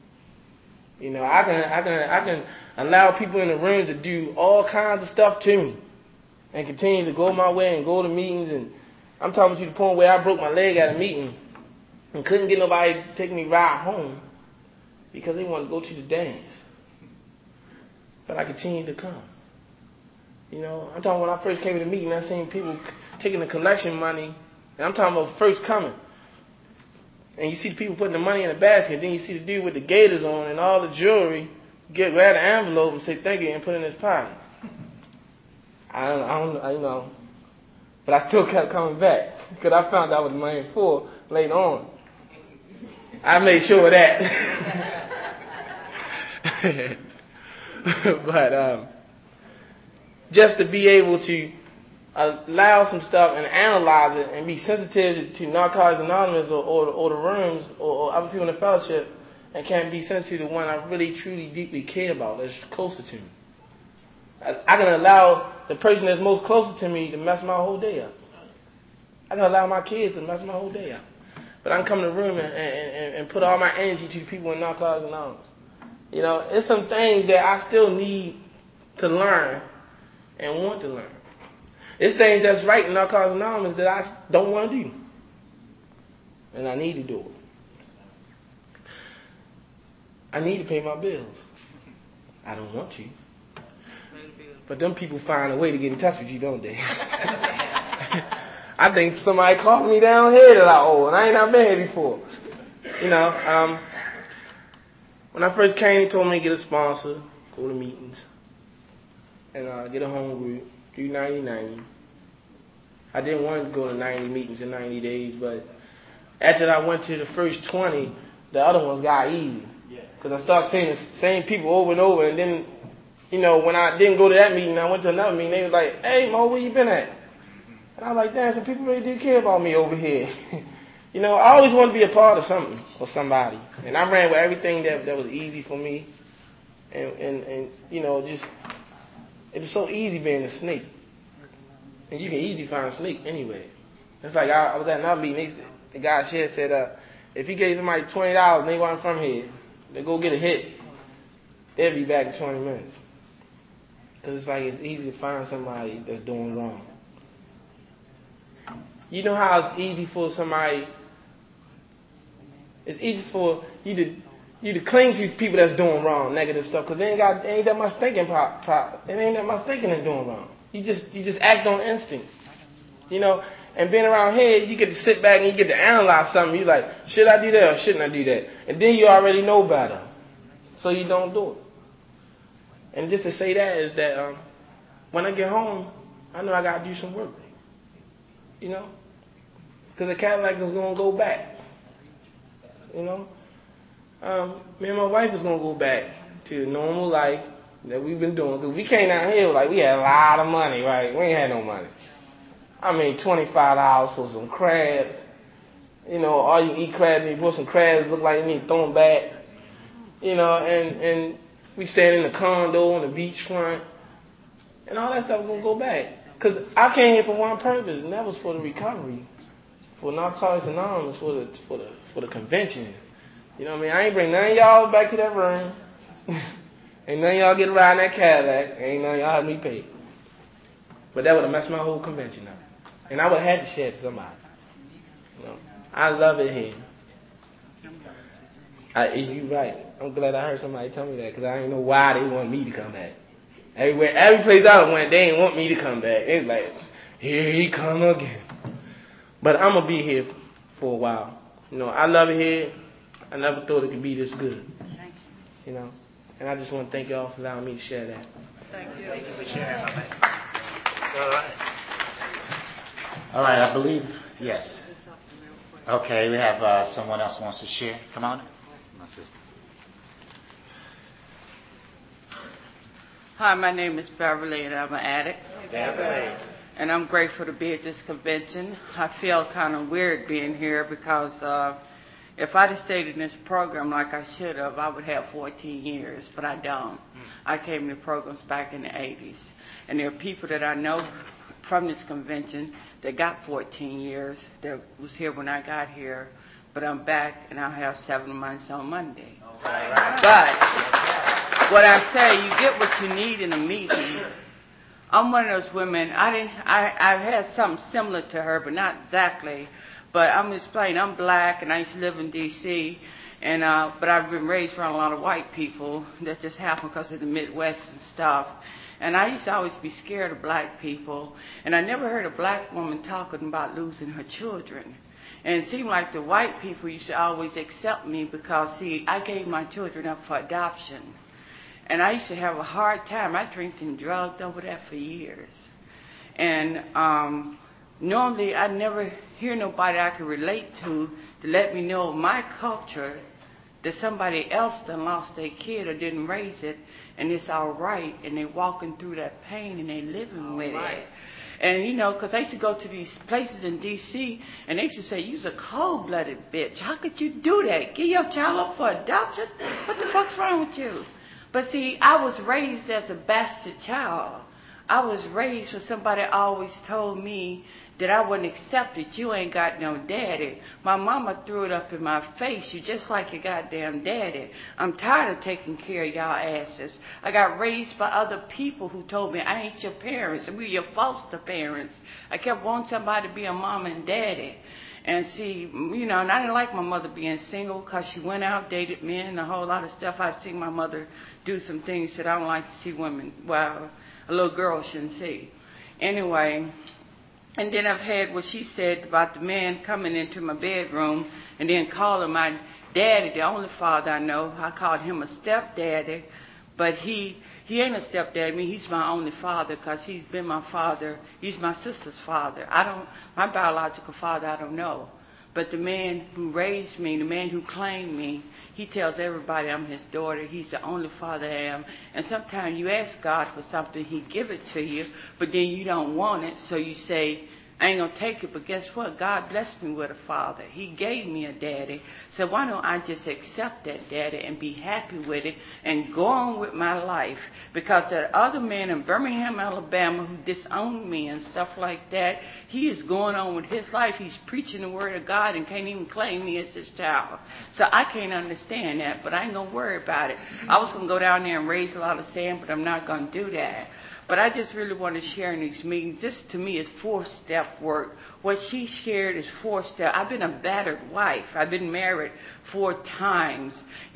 S4: I can allow people in the room to do all kinds of stuff to me and continue to go my way and go to meetings. And I'm talking to the point where I broke my leg at a meeting and couldn't get nobody to take me ride home because they wanted to go to the dance. But I continued to come. I'm talking when I first came to the meeting, I seen people taking the collection money, and I'm talking about first coming. And you see the people putting the money in the basket, then you see the dude with the gaiters on and all the jewelry grab the envelope and say thank you and put it in his pocket. I don't, but I still kept coming back because I found out what the money was for later on. I made sure of that. But just to be able to allow some stuff and analyze it and be sensitive to Narcotics Anonymous or the rooms or other people in the fellowship, and can't be sensitive to one I really, truly, deeply care about that's closer to me. I can allow the person that's most closer to me to mess my whole day up. I can allow my kids to mess my whole day up. But I can come in the room and put all my energy to the people in Narcotics Anonymous. It's some things that I still need to learn and want to learn. It's things that's right in Narcotics Anonymous that I don't want to do. And I need to do it. I need to pay my bills. I don't want to. But them people find a way to get in touch with you, don't they? I think somebody called me down here that I owe, and I ain't not been here before. You know, when I first came, he told me to get a sponsor, go to meetings, and get a home group, do 90-90. I didn't want to go to 90 meetings in 90 days, but after I went to the first 20, the other ones got easy. Because I started seeing the same people over and over, and then, you know, when I didn't go to that meeting, I went to another meeting, they was like, hey, Mo, where you been at? And I was like, damn, some people really do care about me over here. You know, I always wanted to be a part of something or somebody. And I ran with everything that was easy for me. And you know, just, it was so easy being a snake. And you can easily find a snake anywhere. It's like I was at another meeting, the guy said, if he gave somebody $20 and they weren't from here, they go get a hit, they'll be back in 20 minutes. Because it's like it's easy to find somebody that's doing wrong. You know how it's easy for somebody, it's easy for you to cling to people that's doing wrong, negative stuff, because they ain't that much thinking it ain't that much thinking in doing wrong. You just act on instinct. You know, and being around here, you get to sit back and you get to analyze something. You're like, should I do that or shouldn't I do that? And then you already know better, so you don't do it. And just to say that is that when I get home, I know I got to do some work. You know, because the Cadillac is going to go back. You know, me and my wife is going to go back to the normal life that we've been doing. Because we came out here like we had a lot of money, right? We ain't had no money. I mean, $25 for some crabs. You know, all you eat crabs, and you put some crabs, look like you need to throw them back. You know, and we staying in the condo on the beachfront. And all that stuff is going to go back. Because I came here for one purpose, and that was for the recovery. For Narcotics Anonymous, for the convention. You know what I mean? I ain't bring none of y'all back to that room. Ain't none of y'all get around that Cadillac. Ain't none of y'all have me paid. But that would have messed my whole convention up. And I would have had to share it to somebody. You know, I love it here. You're right. I'm glad I heard somebody tell me that, because I didn't know why they want me to come back. Every place I went, they didn't want me to come back. They was like, here he come again. But I'm going to be here for a while. You know, I love it here. I never thought it could be this good.
S3: Thank you.
S4: You know, and I just want to thank y'all for allowing me to share that.
S3: Thank you.
S1: Thank you for sharing, my man. All right. All right, I believe, yes. Okay, we have someone else wants to share. Come on. My sister.
S3: Hi, my name is Beverly, and I'm an addict.
S1: Beverly.
S3: And I'm grateful to be at this convention. I feel kind of weird being here because if I'd have stayed in this program like I should have, I would have 14 years, but I don't. I came to programs back in the 80s. And there are people that I know from this convention that got 14 years that was here when I got here, but I'm back and I'll have 7 months on Monday. But what I say, you get what you need in a meeting. I'm one of those women, I've had something similar to her, but not exactly. But I'm explaining, I'm black and I used to live in D.C., and but I've been raised around a lot of white people. That just happened because of the Midwest and stuff. And I used to always be scared of black people. And I never heard a black woman talking about losing her children. And it seemed like the white people used to always accept me because, see, I gave my children up for adoption. And I used to have a hard time. I drank and drugged over that for years. And normally I never hear nobody I could relate to let me know my culture, that somebody else done lost their kid or didn't raise it, and it's all right, and they're walking through that pain and they're living with it. And, you know, because I used to go to these places in D.C., and they used to say, you's a cold-blooded bitch. How could you do that? Give your child up for adoption? What the fuck's wrong with you? But see, I was raised as a bastard child.
S5: I was raised with somebody always told me that I wasn't accepted. You ain't got no daddy. My mama threw it up in my face. You just like your goddamn daddy. I'm tired of taking care of y'all asses. I got raised by other people who told me I ain't your parents and we're your foster parents. I kept wanting somebody to be a mom and daddy. And see, and I didn't like my mother being single because she went out, dated men, and a whole lot of stuff. I've seen my mother do some things that I don't like to see women, well, a little girl shouldn't see. Anyway, and then I've had what she said about the man coming into my bedroom and then calling my daddy, the only father I know. I called him a stepdaddy, but he ain't a stepdaddy. I mean, he's my only father because he's been my father. He's my sister's father. My biological father, I don't know. But the man who raised me, the man who claimed me, he tells everybody I'm his daughter. He's the only father I am. And sometimes you ask God for something, he give it to you, but then you don't want it. So you say, I ain't going to take it, but guess what? God blessed me with a father. He gave me a daddy. So why don't I just accept that daddy and be happy with it and go on with my life? Because that other man in Birmingham, Alabama, who disowned me and stuff like that, he is going on with his life. He's preaching the word of God and can't even claim me as his child. So I can't understand that, but I ain't going to worry about it. I was going to go down there and raise a lot of sand, but I'm not going to do that. But I just really want to share in these meetings. This, to me, is 4-step work. What she shared is 4-step. I've been a battered wife. I've been married 4 times.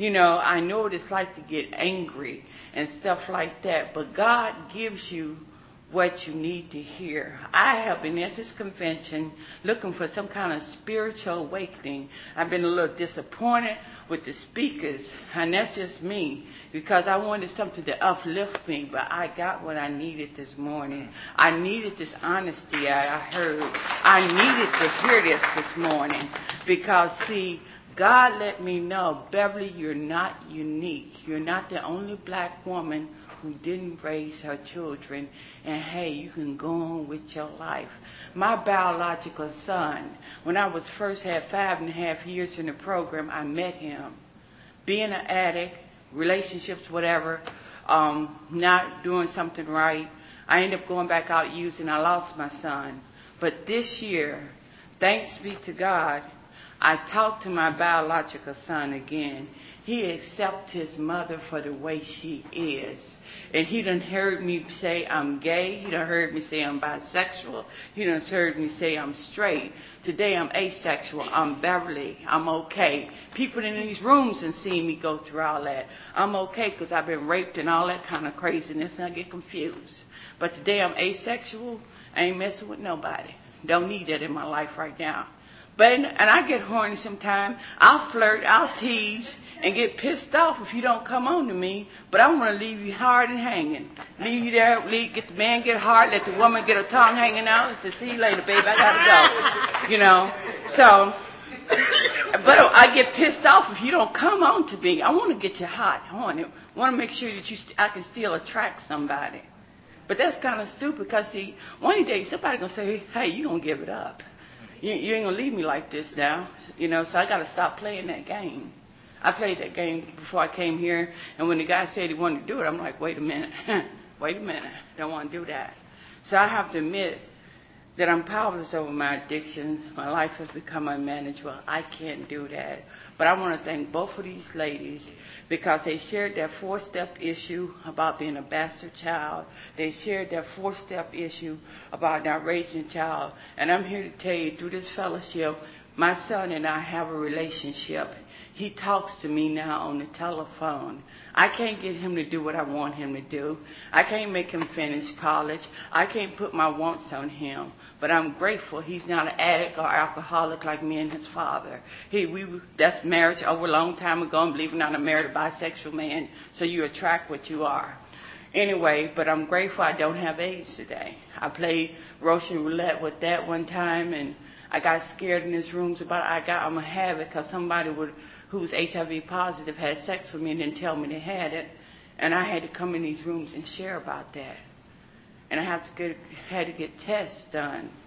S5: I know what it's like to get angry and stuff like that. But God gives you what you need to hear. I have been at this convention looking for some kind of spiritual awakening. I've been a little disappointed with the speakers, and that's just me, because I wanted something to uplift me, but I got what I needed this morning. I needed this honesty I heard. I needed to hear this morning, because, see, God let me know, Beverly, you're not unique. You're not the only black woman who didn't raise her children, and hey, you can go on with your life. My biological son, when I was first had 5.5 years in the program, I met him. Being an addict, relationships, whatever, not doing something right, I ended up going back out using. I lost my son. But this year, thanks be to God, I talked to my biological son again. He accepts his mother for the way she is. And he done heard me say I'm gay. He done heard me say I'm bisexual. He done heard me say I'm straight. Today I'm asexual. I'm Beverly. I'm okay. People in these rooms and seen me go through all that. I'm okay because I've been raped and all that kind of craziness, and I get confused. But today I'm asexual. I ain't messing with nobody. Don't need that in my life right now. And I get horny sometimes. I'll flirt, I'll tease, and get pissed off if you don't come on to me. But I want to leave you hard and hanging. Leave you there, get the man get hard, let the woman get her tongue hanging out, and say, see you later, babe, I gotta go. So, but I get pissed off if you don't come on to me. I want to get you hot, horny. I want to make sure that I can still attract somebody. But that's kind of stupid, because, see, one day somebody going to say, hey, you going to give it up. You ain't going to leave me like this now, so I got to stop playing that game. I played that game before I came here, and when the guy said he wanted to do it, I'm like, wait a minute, don't want to do that. So I have to admit that I'm powerless over my addiction. My life has become unmanageable. I can't do that. But I want to thank both of these ladies, because they shared their 4-step issue about being a bastard child. They shared their 4-step issue about not raising a child. And I'm here to tell you, through this fellowship, my son and I have a relationship. He talks to me now on the telephone. I can't get him to do what I want him to do. I can't make him finish college. I can't put my wants on him. But I'm grateful he's not an addict or alcoholic like me and his father. That's marriage over a long time ago. And believe it or not, I married a bisexual man, so you attract what you are. Anyway, but I'm grateful I don't have AIDS today. I played Russian roulette with that one time, and I got scared in his rooms about I'm going to have it because somebody who's HIV positive had sex with me and didn't tell me they had it. And I had to come in these rooms and share about that. And I had to get tests done.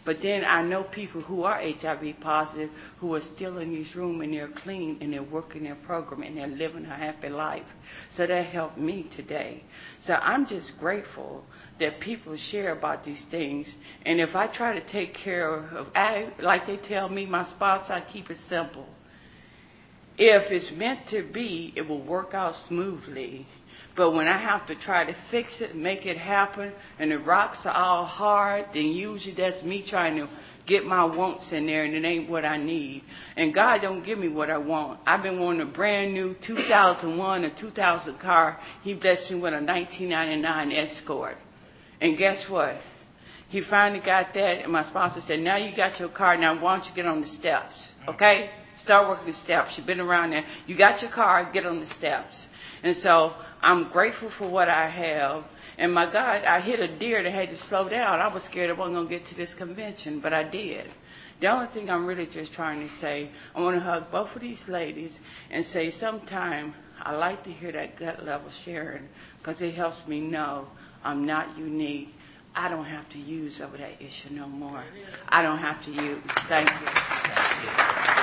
S5: But then I know people who are HIV positive who are still in this room and they're clean and they're working their program and they're living a happy life. So that helped me today. So I'm just grateful that people share about these things. And if I try to take care of, like they tell me, my spots, I keep it simple. If it's meant to be, it will work out smoothly. But when I have to try to fix it, make it happen, and the rocks are all hard, then usually that's me trying to get my wants in there, and it ain't what I need. And God don't give me what I want. I've been wanting a brand new 2001 or 2000 car. He blessed me with a 1999 Escort. And guess what? He finally got that, and my sponsor said, now you got your car, now why don't you get on the steps, okay? Start working the steps. You've been around there. You got your car, get on the steps. And so I'm grateful for what I have. And my God, I hit a deer that had to slow down. I was scared I wasn't going to get to this convention, but I did. The only thing I'm really just trying to say, I want to hug both of these ladies and say sometime I like to hear that gut level sharing because it helps me know I'm not unique. I don't have to use over that issue no more. I don't have to use. Thank you.
S1: Thank you.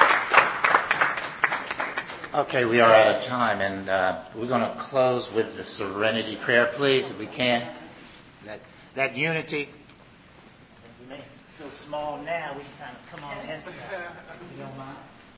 S1: Okay, we are out of time, and we're going to close with the serenity prayer, please, if we can. That unity, as we make it so small now, we can kind of come on.